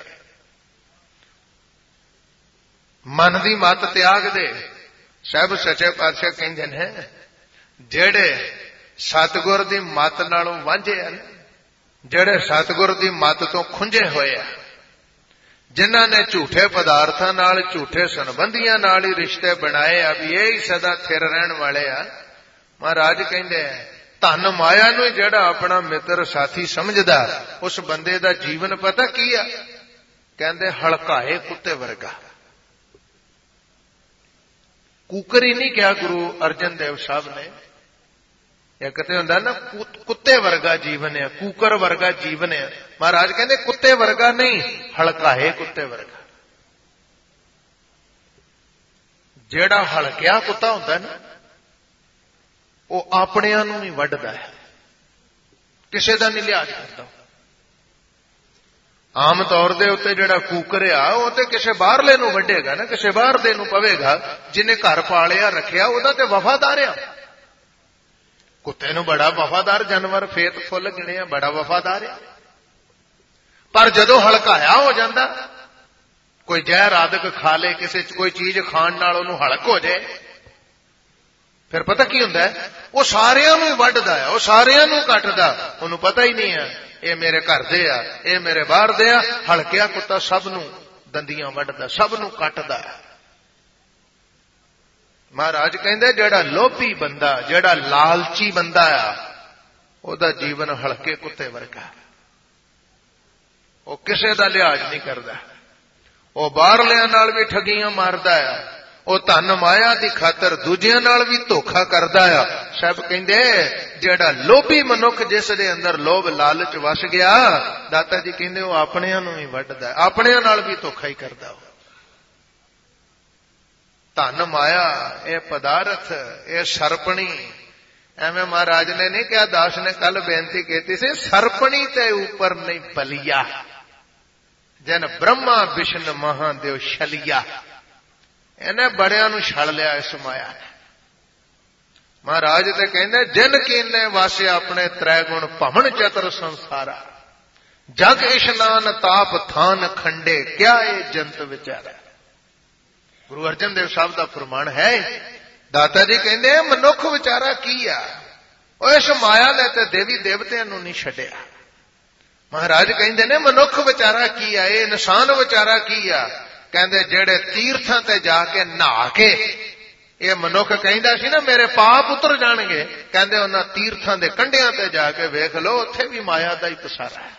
ਮਨ ਦੀ ਮਤ ਤਿਆਗ ਦੇ। ਸਾਹਿਬ ਸੱਚੇ ਪਾਤਸ਼ਾਹ ਕਹਿੰਦੇ ਨੇ, ਜਿਹੜੇ ਸਤਿਗੁਰ ਦੀ ਮਤ ਨਾਲੋਂ ਵਾਂਝੇ ਹਨ, ਜਿਹੜੇ ਸਤਿਗੁਰ ਦੀ ਮਤ ਤੋਂ ਖੁੰਝੇ ਹੋਏ ਆ, ਜਿਨ੍ਹਾਂ ਨੇ ਝੂਠੇ ਪਦਾਰਥਾਂ ਨਾਲ, ਝੂਠੇ ਸੰਬੰਧੀਆਂ ਨਾਲ ਹੀ ਰਿਸ਼ਤੇ ਬਣਾਏ ਆ ਵੀ ਇਹ ਹੀ ਸਦਾ ਥਿਰ ਰਹਿਣ ਵਾਲੇ ਆ। ਮਹਾਰਾਜ ਕਹਿੰਦੇ ਧਨ ਮਾਇਆ ਨੂੰ ਜਿਹੜਾ ਆਪਣਾ ਮਿੱਤਰ ਸਾਥੀ ਸਮਝਦਾ, ਉਸ ਬੰਦੇ ਦਾ ਜੀਵਨ ਪਤਾ ਕੀ ਆ? ਕਹਿੰਦੇ ਹਲਕਾਏ ਕੁੱਤੇ ਵਰਗਾ। ਕੂਕਰ ਹੀ ਨਹੀਂ ਕਿਹਾ ਗੁਰੂ ਅਰਜਨ ਦੇਵ ਸਾਹਿਬ ਨੇ। ਇੱਕ ਤੇ ਹੁੰਦਾ ਨਾ ਕੁੱਤੇ ਵਰਗਾ ਜੀਵਨ ਹੈ, ਕੂਕਰ ਵਰਗਾ ਜੀਵਨ ਹੈ। ਮਹਾਰਾਜ ਕਹਿੰਦੇ ਕੁੱਤੇ ਵਰਗਾ ਨਹੀਂ, ਹਲਕਾਏ ਕੁੱਤੇ ਵਰਗਾ। ਜਿਹੜਾ ਹਲਕਿਆ ਕੁੱਤਾ ਹੁੰਦਾ ਨਾ, ਉਹ ਆਪਣਿਆਂ ਨੂੰ ਹੀ ਵੱਢਦਾ ਹੈ, ਕਿਸੇ ਦਾ ਨਹੀਂ ਲਿਹਾਜ਼ ਕਰਦਾ। ਆਮ ਤੌਰ ਦੇ ਉੱਤੇ ਜਿਹੜਾ ਕੂਕਰ ਆ, ਉਹ ਤੇ ਕਿਸੇ ਬਾਹਰਲੇ ਨੂੰ ਵੱਢੇਗਾ ਨਾ, ਕਿਸੇ ਬਾਹਰ ਦੇ ਨੂੰ ਪਵੇਗਾ। ਜਿਹਨੇ ਘਰ ਪਾਲਿਆ ਰੱਖਿਆ ਉਹਦਾ ਤੇ ਵਫਾਦਾਰ ਆ। ਕੁੱਤੇ ਨੂੰ ਬੜਾ ਵਫਾਦਾਰ ਜਾਨਵਰ ਫੇਤ ਫੁੱਲ ਗਿਣਿਆ, ਬੜਾ ਵਫਾਦਾਰ ਆ। ਪਰ ਜਦੋਂ ਹਲਕਾਇਆ ਹੋ ਜਾਂਦਾ, ਕੋਈ ਜ਼ਹਿਰ ਆਦਿਕ ਖਾ ਲੇ, ਕਿਸੇ ਚ ਕੋਈ ਚੀਜ਼ ਖਾਣ ਨਾਲ ਉਹਨੂੰ ਹਲਕ ਹੋ ਜਾਏ, ਫਿਰ ਪਤਾ ਕੀ ਹੁੰਦਾ? ਉਹ ਸਾਰਿਆਂ ਨੂੰ ਹੀ ਵੱਢਦਾ ਹੈ, ਉਹ ਸਾਰਿਆਂ ਨੂੰ ਕੱਟਦਾ। ਉਹਨੂੰ ਪਤਾ ਹੀ ਨਹੀਂ ਹੈ ਇਹ ਮੇਰੇ ਘਰ ਦੇ ਆ, ਇਹ ਮੇਰੇ ਬਾਹਰ ਦੇ ਆ। ਹਲਕਿਆ ਕੁੱਤਾ ਸਭ ਨੂੰ ਦੰਦੀਆਂ ਵੱਢਦਾ, ਸਭ ਨੂੰ ਕੱਟਦਾ। ਮਹਾਰਾਜ ਕਹਿੰਦੇ ਜਿਹੜਾ ਲੋਭੀ ਬੰਦਾ, ਜਿਹੜਾ ਲਾਲਚੀ ਬੰਦਾ ਆ, ਉਹਦਾ ਜੀਵਨ ਹਲਕੇ ਕੁੱਤੇ ਵਰਗਾ। ਉਹ ਕਿਸੇ ਦਾ ਲਿਹਾਜ਼ ਨਹੀਂ ਕਰਦਾ, ਉਹ ਬਾਹਰਲਿਆਂ ਨਾਲ ਵੀ ਠੱਗੀਆਂ ਮਾਰਦਾ ਆ, ਉਹ ਧਨ ਮਾਇਆ ਦੀ ਖਾਤਰ ਦੂਜਿਆਂ ਨਾਲ ਵੀ ਧੋਖਾ ਕਰਦਾ ਆ। ਸਭ ਕਹਿੰਦੇ ਜਿਹੜਾ ਲੋਭੀ ਮਨੁੱਖ, ਜਿਸ ਦੇ ਅੰਦਰ ਲੋਭ ਲਾਲਚ ਵਸ ਗਿਆ, ਦਾਤਾ ਜੀ ਕਹਿੰਦੇ ਉਹ ਆਪਣਿਆਂ ਨੂੰ ਹੀ ਵੱਢਦਾ, ਆਪਣਿਆਂ ਨਾਲ ਵੀ ਧੋਖਾ ਹੀ ਕਰਦਾ। ਉਹ ਧਨ ਮਾਇਆ, ਇਹ ਪਦਾਰਥ, ਇਹ ਸਰਪਣੀ। ਐਵੇਂ ਮਹਾਰਾਜ ਨੇ ਨਹੀਂ ਕਿਹਾ, ਦਾਸ ਨੇ ਕੱਲ ਬੇਨਤੀ ਕੀਤੀ ਸੀ, ਸਰਪਣੀ ਤੇ ਉੱਪਰ ਨਹੀਂ ਬਲੀਆ, ਜਨ ਬ੍ਰਹਮਾ ਵਿਸ਼ਨ ਮਹਾਦੇਵ ਛਲਿਆ। ਇਹਨੇ ਬੜਿਆਂ ਨੂੰ ਛਲ ਲਿਆ ਇਸ ਮਾਇਆ ਨੇ। ਮਹਾਰਾਜ ਤੇ ਕਹਿੰਦੇ ਜਿਨ ਕੀਨੇ ਵਾਸੇ ਆਪਣੇ ਤ੍ਰੈ ਗੁਣ ਭਵਨ ਚਤੁਰ ਸੰਸਾਰਾ, ਜਗ ਇਸ਼ਨਾਨ ਤਾਪ ਥਾਨ ਖੰਡੇ, ਕਿਆ ਇਹ ਜੰਤ ਵਿਚਾਰਾ। ਗੁਰੂ ਅਰਜਨ ਦੇਵ ਸਾਹਿਬ ਦਾ ਫਰਮਾਨ ਹੈ। ਦਾਤਾ ਜੀ ਕਹਿੰਦੇ ਮਨੁੱਖ ਵਿਚਾਰਾ ਕੀ ਆ? ਉਹ ਇਸ ਮਾਇਆ ਨੇ ਤੇ ਦੇਵੀ ਦੇਵਤਿਆਂ ਨੂੰ ਨਹੀਂ ਛੱਡਿਆ। ਮਹਾਰਾਜ ਕਹਿੰਦੇ ਨੇ ਮਨੁੱਖ ਵਿਚਾਰਾ ਕੀ ਆ? ਇਹ ਇਨਸਾਨ ਵਿਚਾਰਾ ਕੀ ਆ? ਕਹਿੰਦੇ ਜਿਹੜੇ ਤੀਰਥਾਂ ਤੇ ਜਾ ਕੇ ਨਹਾ ਕੇ, ਇਹ ਮਨੁੱਖ ਕਹਿੰਦਾ ਸੀ ਨਾ ਮੇਰੇ ਪਾਪ ਉਤਰ ਜਾਣਗੇ, ਕਹਿੰਦੇ ਉਹਨਾਂ ਤੀਰਥਾਂ ਦੇ ਕੰਢਿਆਂ ਤੇ ਜਾ ਕੇ ਵੇਖ ਲਓ, ਉੱਥੇ ਵੀ ਮਾਇਆ ਦਾ ਹੀ ਪਸਾਰਾ ਹੈ।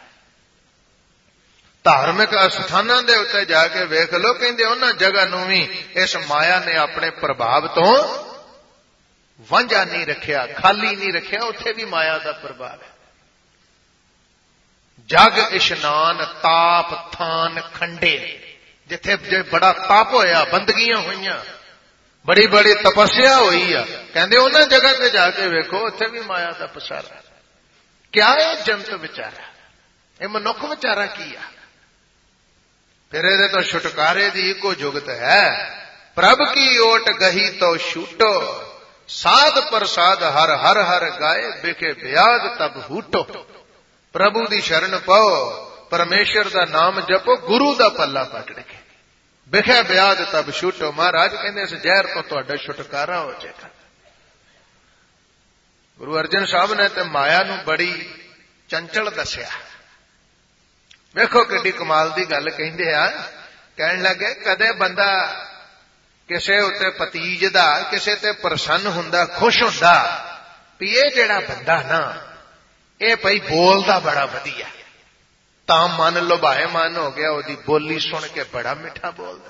ਧਾਰਮਿਕ ਅਸਥਾਨਾਂ ਦੇ ਉੱਤੇ ਜਾ ਕੇ ਵੇਖ ਲਓ, ਕਹਿੰਦੇ ਉਹਨਾਂ ਜਗ੍ਹਾ ਨੂੰ ਵੀ ਇਸ ਮਾਇਆ ਨੇ ਆਪਣੇ ਪ੍ਰਭਾਵ ਤੋਂ ਵਾਂਝਾ ਨਹੀਂ ਰੱਖਿਆ, ਖਾਲੀ ਨਹੀਂ ਰੱਖਿਆ, ਉੱਥੇ ਵੀ ਮਾਇਆ ਦਾ ਪ੍ਰਭਾਵ ਹੈ। ਜਗ ਇਸ਼ਨਾਨ ਤਾਪ ਥਾਨ ਖੰਡੇ, ਜਿੱਥੇ ਜੇ ਬੜਾ ਤਾਪ ਹੋਇਆ, ਬੰਦਗੀਆਂ ਹੋਈਆਂ, ਬੜੀ ਬੜੀ ਤਪੱਸਿਆ ਹੋਈ ਆ, ਕਹਿੰਦੇ ਉਹਨਾਂ ਜਗ੍ਹਾ ਤੇ ਜਾ ਕੇ ਵੇਖੋ, ਉੱਥੇ ਵੀ ਮਾਇਆ ਦਾ ਪਸਾਰਾ। ਕਿਆ ਇਹ ਜੰਤ ਵਿਚਾਰਾ? ਇਹ ਮਨੁੱਖ ਵਿਚਾਰਾ ਕੀ ਆ? ਫਿਰ ਇਹਦੇ ਤੋਂ ਛੁਟਕਾਰੇ ਦੀ ਇੱਕੋ ਜੁਗਤ ਹੈ। ਪ੍ਰਭ ਕੀ ਓਟ ਗਹੀ ਤੋ ਛੂਟੋ, ਸਾਧ ਪ੍ਰਸਾਦ ਹਰ ਹਰ ਹਰ ਗਾਏ, ਬਿਕੇ ਬਿਆਦ ਤਬ ਹੂਟੋ। प्रभु दी शरण पाओ, परमेश्वर दा नाम जपो, गुरु दा पल्ला पकड़ के बिखे ब्याद तब छुटो। महाराज कहते इस जहर तो तुहाडा छुटकारा हो जाएगा। गुरु अर्जन साहब ने तो माया नूं बड़ी चंचल दसिया। वेखो किड्डी कमाल दी गल कहिंदे आ, कहण लगे कदे बंदा किसे उत्ते पतीजदा, किसे ते प्रसन्न हुंदा, खुश हुंदा भी ये जिहड़ा बंदा ना ये भई बोलदा बड़ा वधिया, तां मन लुभाएमान हो गया, ओदी बोली सुन के बड़ा मिठा बोलदा।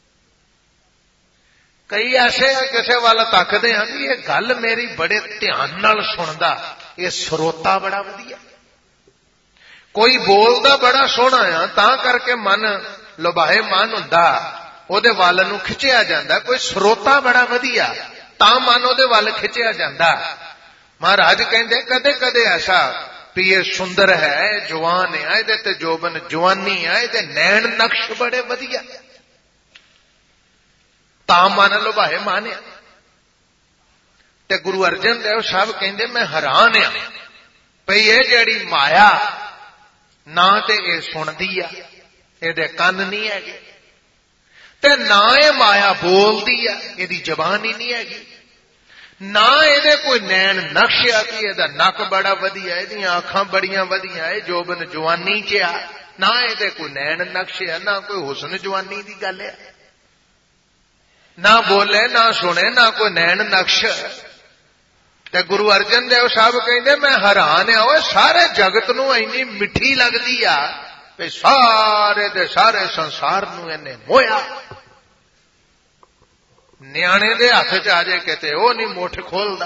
कई ऐसे किसे वाल तकदे हैं भी ये गल मेरी बड़े ध्यान नाल सुनदा, ये स्रोता बड़ा वधिया। कोई बोलदा बड़ा सोहना आ तां करके मन लुभाएमान हुंदा, ओदे वाल नूं खिचिया जांदा। कोई स्रोता बड़ा वधिया तां मन ओदे वाल खिचिया जांदा। महाराज कहंदे कदे कदे ऐसा भी ये सुंदर है, जवान है, इहदे ते जोबन जवानी है, इहदे नैण नक्श बड़े वधिया, तां मन लुभाए मानिया। ते गुरु अर्जन देव साहब कहंदे मैं हैरान आ भई ये जिहड़ी माया ना ते ये सुनदी आ, इहदे कंन नहीं हैगे, ते ना ये माया बोलदी आ, इहदी जबान ही नहीं हैगी, ना इहदे कोई नैण नक्श आ कि इहदा नक बड़ा वधिया, इहदियां अखां बड़ियां वधिया, इह जोबन जवानी च आ, ना इहदे कोई नैण नक्श आ, ना कोई हुस्न जवानी दी गल है, ना बोले ना सुने ना कोई नैण नक्श। ते गुरु अर्जन देव साहब कहंदे मैं हैरान आ, ओए सारे जगत नूं इन्नी मिठी लगदी आ भी सारे दे सारे संसार नूं इहने मोया। न्याणे दे हत्थ च आ जाए किते ओह नहीं मुठ खोलदा,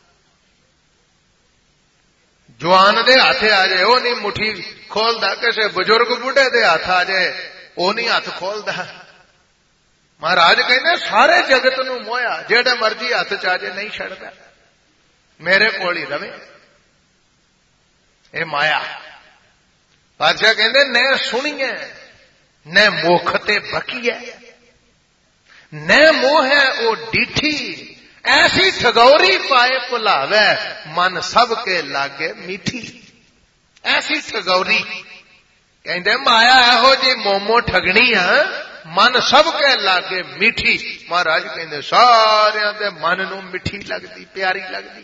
जवान दे हत्थ आ जाए ओह नहीं मुठी खोलदा, किसे बुजुर्ग बुढ़े दे हत्थ आ जाए ओह नहीं हत्थ खोलदा। महाराज कहते सारे जगत नूं मोया, जेड़े मर्जी हत्थ च आ जाए नहीं छड़दा, मेरे कोल ही रवे, ये माया। बादशाह कहते न सुनिए न मुख ते बकीए, न मोह है ओ डिठी, ऐसी ठगौरी पाए भुलावे, मन सबके लागे मीठी। ऐसी ठगौरी कहते माया एहो जी मोमो ठगनी आ, मन सबके लागे मीठी। महाराज कहते सारियां दे मन नूं मिठी लगदी, प्यारी लगदी।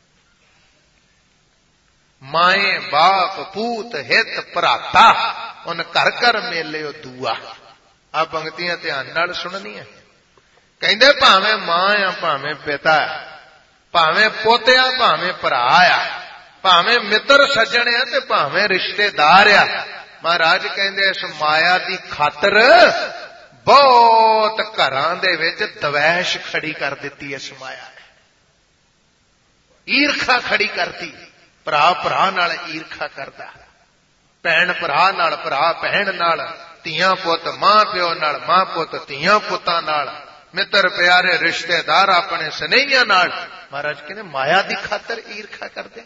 माए बाप पूत हित भराता, उन घर घर मेले दूआ। आ पंक्तियां ध्यान नाल सुननियां। कहंदे भावें मां आ भावें पिता आ, भावें पुत आ भावें भरा आ, भावें मित्र सज्जण आ ते भावें रिश्तेदार आ। महाराज कहंदे इस माया दी खातर बहुत घरां दे विच द्वैश खड़ी कर दित्ती। इस माया ने ईरखा खड़ी करती, भरा भरा नाल ईरखा करदा, भैण भरा नाल, भरा भैण नाल, धीआं पुत मां प्यो नाल, मां पुत धीआं पुत्तां नाल, मित्र प्यारे रिश्तेदार अपने स्नेहियां नाल। महाराज कहने माया दी खातर ईरखा करदे।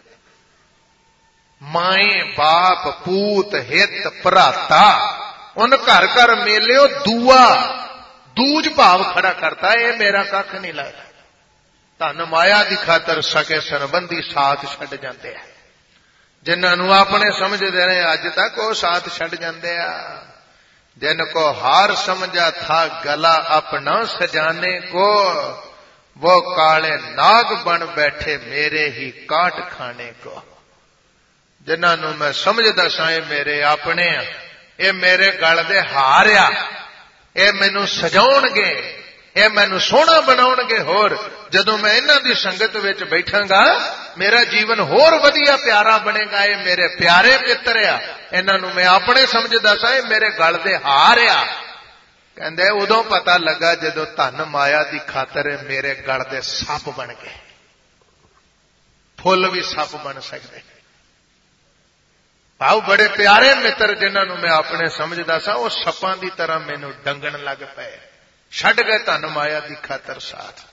माए बाप पूत हित भराता, उन घर घर मेलियो दूआ, दूज भाव खड़ा करता, ये मेरा कख नहीं लगता। धन माया दी खातर सके संबंधी साथ छड़ जाते हैं, जिन्हां नूं अपने समझदे रहे अज तक वो साथ छड़ जाते आ। जिनको हार समझा था गला अपना सजाने को, वो काले नाग बन बैठे मेरे ही काट खाने को। जिन्हां नूं मैं समझदा सा मेरे अपने आ, ये मेरे गल दे हार आ, ये मैनू सजाउणगे, ये मैनू सोहना बनाउणगे। होर जदों मैं इन्हां दी संगत विच बैठांगा मेरा जीवन होर वधिया प्यारा बनेगा। ये मेरे प्यारे मित्र आ, इन्हां नूं मैं अपने समझदा सा ये मेरे गल दे हार आ। कहंदे उदों पता लगा जदों धन माया दी खातर मेरे गल दे सप बन गए। फुल भी सप बन सकदे। भाव बड़े प्यारे मित्र जिन्हां नूं मैं अपने समझदा सा वो सपां दी तरह मैनू डंगण लग पए, छड्ड गए धन माया दी खातर साथ।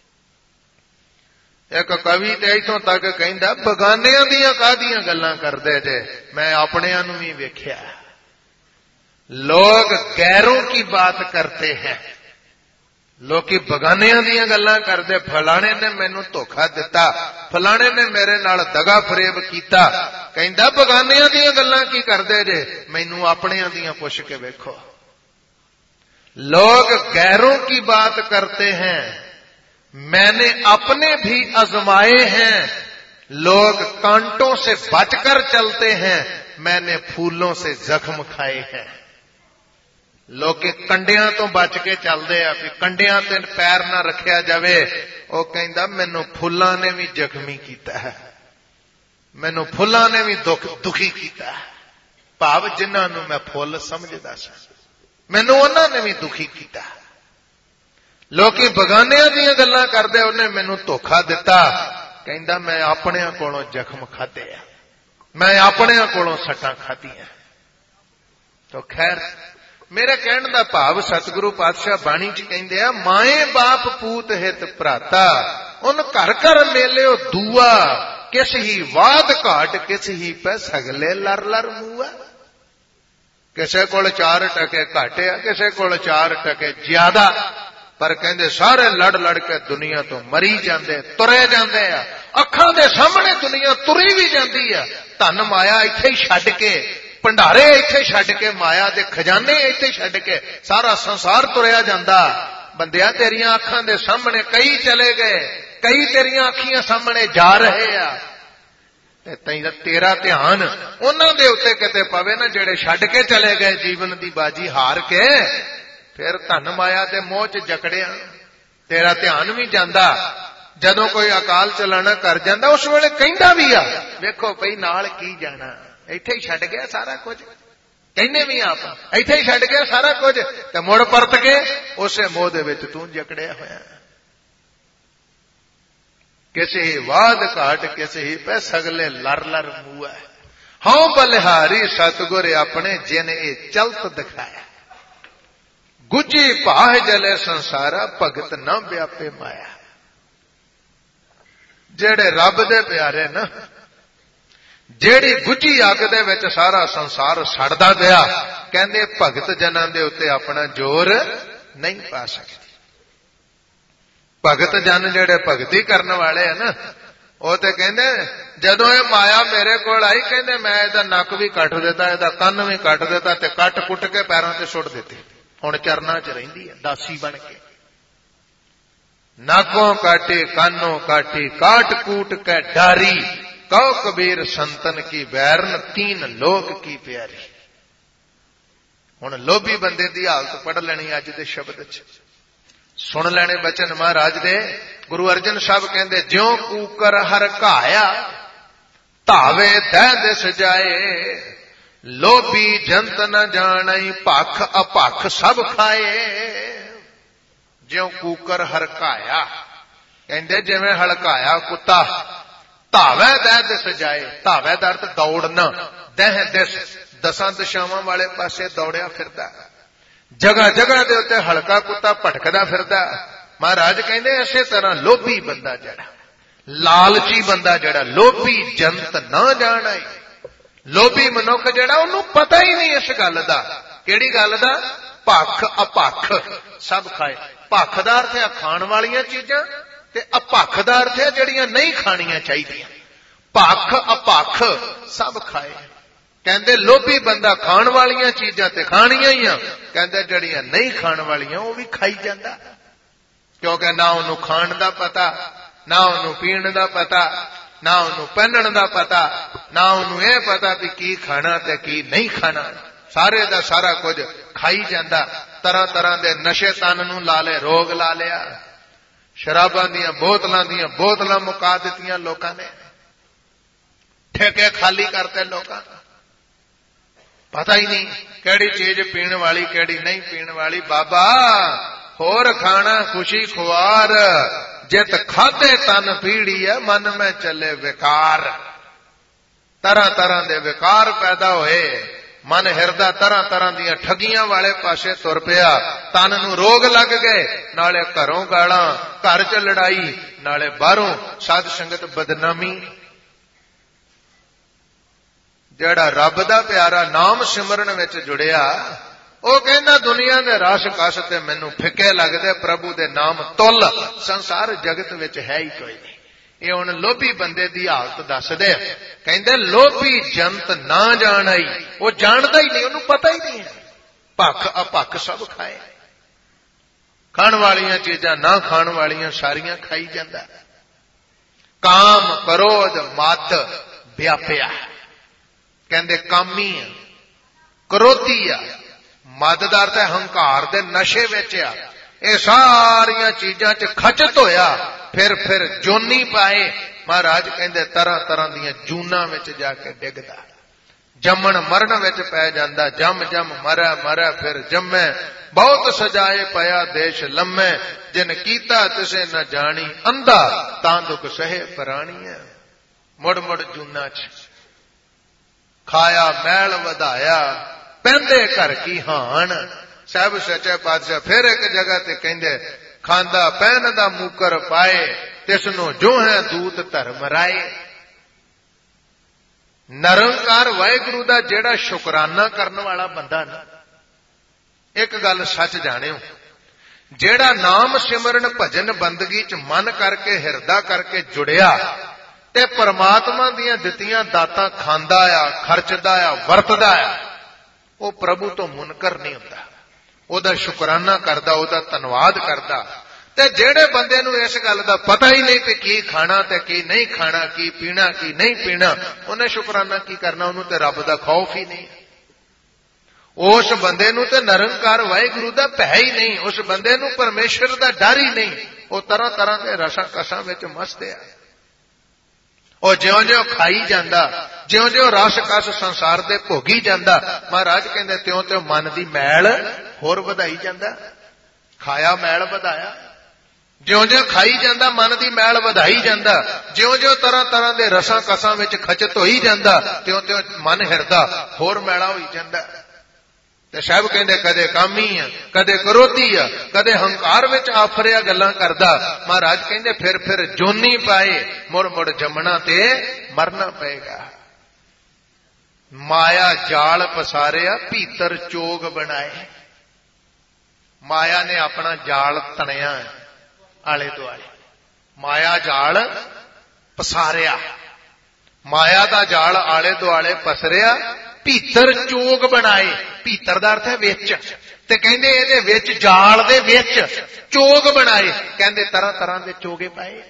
एक कवि ते इथों तक कहंदा बगानियां दियां काहदियां गल्लां करदे जे, मैं अपनियां नूं भी वेख्या। लोग गैरों की बात करते हैं ਲੋਕੀ ਬਗਾਨਿਆਂ ਦੀਆਂ ਗੱਲਾਂ ਕਰਦੇ, ਫਲਾਣੇ ਨੇ ਮੈਨੂੰ ਧੋਖਾ ਦਿੱਤਾ, ਫਲਾਣੇ ਨੇ ਮੇਰੇ ਨਾਲ ਦਗਾ ਫਰੇਬ ਕੀਤਾ। ਕਹਿੰਦਾ ਬਗਾਨਿਆਂ ਦੀਆਂ ਗੱਲਾਂ ਕੀ ਕਰਦੇ ਜੇ, ਮੈਨੂੰ ਆਪਣਿਆਂ ਦੀਆਂ ਪੁੱਛ ਕੇ ਵੇਖੋ। लोग गैरों की बात करते हैं, मैंने अपने भी आजमाए हैं। लोग कांटों से बचकर चलते हैं, मैंने फूलों से जख्म खाए हैं। लोग कंडियां तो बच के चलते हैं कि कंडियां ते पैर ना रखिया जावे। वो कहता मैनू फुल्लां ने भी जख्मी किया है, मैनू फुल्लां ने भी दुख दुखी किया है। भाव जिन्हां नू मैं फुल समझदा सा, मैनू उन्हां ने भी दुखी किया। लोकी बगानियां दीयां गल्लां करदे, उन्हें मैनू धोखा दिता। कहंदा मैं अपणियां कोलों जख्म खाधे आ, मैं अपणियां कोलों सट्टां खाधियां। तो खैर मेरे कहण दा भाव सतगुरु पातशाह बाणी च कहंदे आ, माए बाप पूत हित भराता, उन घर घर मेलिओ दूआ, किस ही वाद घाट किस ही पै सगले लर लर मूआ। किसे कोल चार टके घट आ, किसे कोल चार टके ज्यादा, पर कहंदे सारे लड़ लड़ के दुनिया तो मरी जांदे, तुरे जांदे आ। अखां दे सामने दुनिया तुरी भी जांदी आ। धन माया इत्थे ही छड्ड के, भंडारे इत्थे छड्ड के, माया दे खजाने इत्थे छड्ड के सारा संसार तुरिया जांदा। बंदिया तेरियां अखां दे सामने कई चले गए, कई तेरियां अखियां सामने जा रहे आ। तेरा ध्यान उन्हां दे उत्ते किते पवे ना जेड़े छड्ड के चले गए जीवन दी बाजी हार के, फिर धन माया दे मोह च जकड़िया तेरा ध्यान भी जांदा। जदों कोई अकाल चलाना कर जांदा उस वेले कहंदा भी आ, वेखो भई नाल की जाना, इत्थे ही छड्ड गया सारा कुछ। कहने भी आप इत्थे ही छड्ड गया सारा कुछ, ते मुड़ परत के उसे मोह दे विच तूं जकड़िया होया। किसे ही वाद घाट किसे ही पै सगले लर लर मूआ। हाँ बलिहारी सतगुर अपने जिन ए चलत दिखाया, गुजी भाह जले संसारा भगत न व्यापे माया। जेड़े रब दे प्यारे ना, जेड़ी गुजी अग दे विच सारा संसार सड़दा पिया, कहंदे भगत जनां दे उत्ते अपना जोर नहीं पा सकते। भगत जन जेड़े भगती करने वाले है ना, वो तो कहते जदों ये माया मेरे कोल आई, कहते मैं इहदा नक भी कट दिता, इहदा कन्न भी कट दिता, ते कट कुट के पैरों से सुट दिते। हुण चरना च रहिंदी है दासी बन के। नाकों काटे कानों काटी, काट कूट के डारी, कहो कबीर संतन की बैरन, तीन लोक की प्यारी। हुण लोभी बंदे दी हालत पढ़ लेनी अज दे शब्द च, सुन लेने बचन महाराज दे। गुरु अर्जन साहब कहंदे, ज्यों कूकर हर घाया, धावे दै दिस जाए, लोभी जंत न जाणई, भख अपख सब खाए। ज्यों कूकर हर घाया, कहंदे जिवें हड़काया कुत्ता, धावे दै दिस जाए। धावे दा अर्थ दौड़ना, दह दिस दसां दिशावां वाले पासे दौड़िया फिरदा, जगह जगह दे उत्ते हलका कुत्ता भटकदा फिरदा। महाराज कहंदे इसे तरह लोभी बंदा जड़ा, लालची बंदा जड़ा, लोभी जंत ना जाणाई। लोभी मनुख जड़ा उन्होंने पता ही नहीं इस गल दा। किहड़ी गल दा? भख अपख सब खाए। भख दा अर्थ है खाण वालियां चीजां, ते अपख दा अर्थ है जिहड़ियां नहीं खाणियां चाहीदियां। भख अपख सब खाए। कहंदे लोभी बंदा खाण वालियां चीजां ते खाणियां ही आ, कहंदे जड़ियां नहीं खाण वालियां वो भी खाई जांदा, क्योंकि ना उन्होंने खाण दा पता, ना उन्होंने पीण दा पता, ना उन्होंने पहनण दा पता, ना उन्होंने यह पता भी की खाना ते की नहीं खाना। सारे दा सारा कुछ खाई जांदा। तरह तरह दे नशे तन नूं ला ले, रोग ला लिया। शराबां दीयां बोतलां दीयां बोतलां मुका दित्तियां लोकां ने, ठेके खाली करते लोकां, पता ही नहीं केड़ी चीज पीण वाली केड़ी नहीं पीण वाली। बाबा होर खाना खुशी खुआर, जित खाधे तन पीड़ी है, मन में चले विकार। तरह तरह दे विकार पैदा होए, मन हिरदा तरह तरह दियां ठगियां वाले पासे तुर पिया। तन नूं रोग लग गए, नाले घरों गालां, घर च लड़ाई, नाले बाहरों साध संगत बदनामी। जेड़ा रब दा प्यारा नाम सिमरन विच जुड़िया, ਉਹ ਕਹਿੰਦਾ ਦੁਨੀਆ ਦੇ ਰਸ ਕਸ ਤੇ ਮੈਨੂੰ ਫਿੱਕੇ ਲੱਗਦੇ, ਪ੍ਰਭੂ ਦੇ ਨਾਮ ਤੁੱਲ ਸੰਸਾਰ ਜਗਤ ਵਿੱਚ ਹੈ ਹੀ ਕੋਈ ਨਹੀਂ। ਇਹ ਹੁਣ ਲੋਭੀ ਬੰਦੇ ਦੀ ਹਾਲਤ ਦੱਸਦੇ, ਕਹਿੰਦੇ ਲੋਭੀ ਜੰਤ ਨਾ ਜਾਣਾਈ, ਉਹ ਜਾਣਦਾ ਹੀ ਨਹੀਂ, ਉਹਨੂੰ ਪਤਾ ਹੀ ਨਹੀਂ ਹੈ। ਭੱਖ ਅਭੱਖ ਸਭ ਖਾਏ, ਖਾਣ ਵਾਲੀਆਂ ਚੀਜ਼ਾਂ ਨਾ ਖਾਣ ਵਾਲੀਆਂ ਸਾਰੀਆਂ ਖਾਈ ਜਾਂਦਾ। ਕਾਮ ਕ੍ਰੋਧ ਮਦ ਵਿਆਪਿਆ, ਕਹਿੰਦੇ ਕਾਮੀ ਆ, ਕ੍ਰੋਧੀ ਆ, ਮਦ ਦਾ ਅਰਥ ਹੈ ਹੰਕਾਰ ਦੇ ਨਸ਼ੇ ਵਿੱਚ ਆ। ਇਹ ਸਾਰੀਆਂ ਚੀਜ਼ਾਂ 'ਚ ਖਚਤ ਹੋਇਆ, ਫਿਰ ਫਿਰ ਜੋਨੀ ਪਾਏ। ਮਹਾਰਾਜ ਕਹਿੰਦੇ ਤਰ੍ਹਾਂ ਤਰ੍ਹਾਂ ਦੀਆਂ ਜੂਨਾਂ ਵਿੱਚ ਜਾ ਕੇ ਡਿੱਗਦਾ, ਜੰਮਣ ਮਰਨ ਵਿੱਚ ਪੈ ਜਾਂਦਾ। ਜੰਮ ਜੰਮ ਮਰੈ ਮਰੈ ਫਿਰ ਜੰਮੈ, ਬਹੁਤ ਸਜਾਏ ਪਿਆ ਦੇਸ਼ ਲੰਮੈ, ਜਿਨ ਕੀਤਾ ਤਿਸੇ ਨ ਜਾਣੀ, ਅੰਧਾ ਤਾਂ ਦੁਖ ਸਹੇ ਪ੍ਰਾਣੀਐ। ਮੁੜ ਮੁੜ ਜੂਨਾਂ 'ਚ ਖਾਇਆ ਮੈਲ ਵਧਾਇਆ, ਪੈਂਦੇ ਘਰ ਕੀ ਹਾਣ। ਸਾਹਿਬ ਸੱਚੇ ਪਾਤਸ਼ਾਹ ਫਿਰ ਇੱਕ ਜਗ੍ਹਾ ਤੇ ਕਹਿੰਦੇ ਖਾਂਦਾ ਪਹਿਨ ਦਾ ਮੂਕਰ ਪਾਏ, ਤਿਸ ਨੂੰ ਜੋ ਹੈ ਦੂਤ ਧਰਮ ਰਾਏ। ਨਿਰੰਕਾਰ ਵਾਹਿਗੁਰੂ ਦਾ ਜਿਹੜਾ ਸ਼ੁਕਰਾਨਾ ਕਰਨ ਵਾਲਾ ਬੰਦਾ ਨਾ, ਇੱਕ ਗੱਲ ਸੱਚ ਜਾਣਿਓ, ਜਿਹੜਾ ਨਾਮ ਸਿਮਰਨ ਭਜਨ ਬੰਦਗੀ 'ਚ ਮਨ ਕਰਕੇ ਹਿਰਦਾ ਕਰਕੇ ਜੁੜਿਆ ਤੇ ਪਰਮਾਤਮਾ ਦੀਆਂ ਦਿੱਤੀਆਂ ਦਾਤਾਂ ਖਾਂਦਾ ਆ, ਖਰਚਦਾ ਆ, ਵਰਤਦਾ ਆ, ਉਹ ਪ੍ਰਭੂ ਤੋਂ ਮੁਨਕਰ ਨਹੀਂ ਹੁੰਦਾ, ਉਹਦਾ ਸ਼ੁਕਰਾਨਾ ਕਰਦਾ, ਉਹਦਾ ਧੰਨਵਾਦ ਕਰਦਾ। ਤੇ ਜਿਹੜੇ ਬੰਦੇ ਨੂੰ ਇਸ ਗੱਲ ਦਾ ਪਤਾ ਹੀ ਨਹੀਂ ਕਿ ਕੀ ਖਾਣਾ ਤੇ ਕੀ ਨਹੀਂ ਖਾਣਾ, ਕੀ ਪੀਣਾ ਕੀ ਨਹੀਂ ਪੀਣਾ, ਉਹਨੇ ਸ਼ੁਕਰਾਨਾ ਕੀ ਕਰਨਾ, ਉਹਨੂੰ ਤੇ ਰੱਬ ਦਾ ਖੌਫ ਹੀ ਨਹੀਂ। ਉਸ ਬੰਦੇ ਨੂੰ ਤੇ ਨਿਰੰਕਾਰ ਵਾਹਿਗੁਰੂ ਦਾ ਭੈ ਹੀ ਨਹੀਂ, ਉਸ ਬੰਦੇ ਨੂੰ ਪਰਮੇਸ਼ਰ ਦਾ ਡਰ ਹੀ ਨਹੀਂ। ਉਹ ਤਰ੍ਹਾਂ ਤਰ੍ਹਾਂ ਦੇ ਰਸਾਂ ਕਸਾਂ ਵਿੱਚ ਮਸਤ ਆ। ਉਹ ਜਿਉਂ ਜਿਉਂ ਖਾਈ ਜਾਂਦਾ, ਜਿਉਂ ਜਿਉਂ ਰਸ ਕਸ ਸੰਸਾਰ ਦੇ ਭੋਗੀ ਜਾਂਦਾ, ਮਹਾਰਾਜ ਕਹਿੰਦੇ ਤਿਉਂ ਤਿਉਂ ਮਨ ਦੀ ਮੈਲ ਹੋਰ ਵਧਾਈ ਜਾਂਦਾ। ਖਾਇਆ ਮੈਲ ਵਧਾਇਆ, ਜਿਉਂ ਜਿਉਂ ਖਾਈ ਜਾਂਦਾ ਮਨ ਦੀ ਮੈਲ ਵਧਾਈ ਜਾਂਦਾ। ਜਿਉਂ ਜਿਉਂ ਤਰ੍ਹਾਂ ਤਰ੍ਹਾਂ ਦੇ ਰਸਾਂ ਕਸਾਂ ਵਿੱਚ ਖਚਤ ਹੋਈ ਜਾਂਦਾ, ਤਿਉਂ ਤਿਉਂ ਮਨ ਹਿਰਦਾ ਹੋਰ ਮੈਲਾ ਹੋਈ ਜਾਂਦਾ। ਤੇ ਸਾਹਿਬ ਕਹਿੰਦੇ ਕਦੇ ਕਾਮੀ ਆ, ਕਦੇ ਕ੍ਰੋਧੀ ਆ, ਕਦੇ ਹੰਕਾਰ ਵਿੱਚ ਆਫਰਿਆ ਗੱਲਾਂ ਕਰਦਾ। ਮਹਾਰਾਜ ਕਹਿੰਦੇ ਫਿਰ ਫਿਰ ਜੋਨੀ ਪਾਏ, ਮੁੜ ਮੁੜ ਜੰਮਣਾ ਤੇ ਮਰਨਾ ਪਏਗਾ। ਮਾਇਆ ਜਾਲ ਪਸਾਰਿਆ, ਭੀਤਰ ਚੋਗ ਬਣਾਏ। ਮਾਇਆ ਨੇ ਆਪਣਾ ਜਾਲ ਤਣਿਆ ਆਲੇ ਦੁਆਲੇ, ਮਾਇਆ ਜਾਲ ਪਸਾਰਿਆ, ਮਾਇਆ ਦਾ ਜਾਲ ਆਲੇ ਦੁਆਲੇ ਪਸਰਿਆ, ਭੀਤਰ ਚੋਗ ਬਣਾਏ। ਭੀਤਰ ਦਾ ਅਰਥ ਹੈ ਵਿੱਚ, ਤੇ ਕਹਿੰਦੇ ਇਹਦੇ ਵਿੱਚ ਜਾਲ ਦੇ ਵਿੱਚ ਚੋਗ ਬਣਾਏ। ਕਹਿੰਦੇ ਤਰ੍ਹਾਂ ਤਰ੍ਹਾਂ ਦੇ ਚੋਗੇ ਪਾਏ।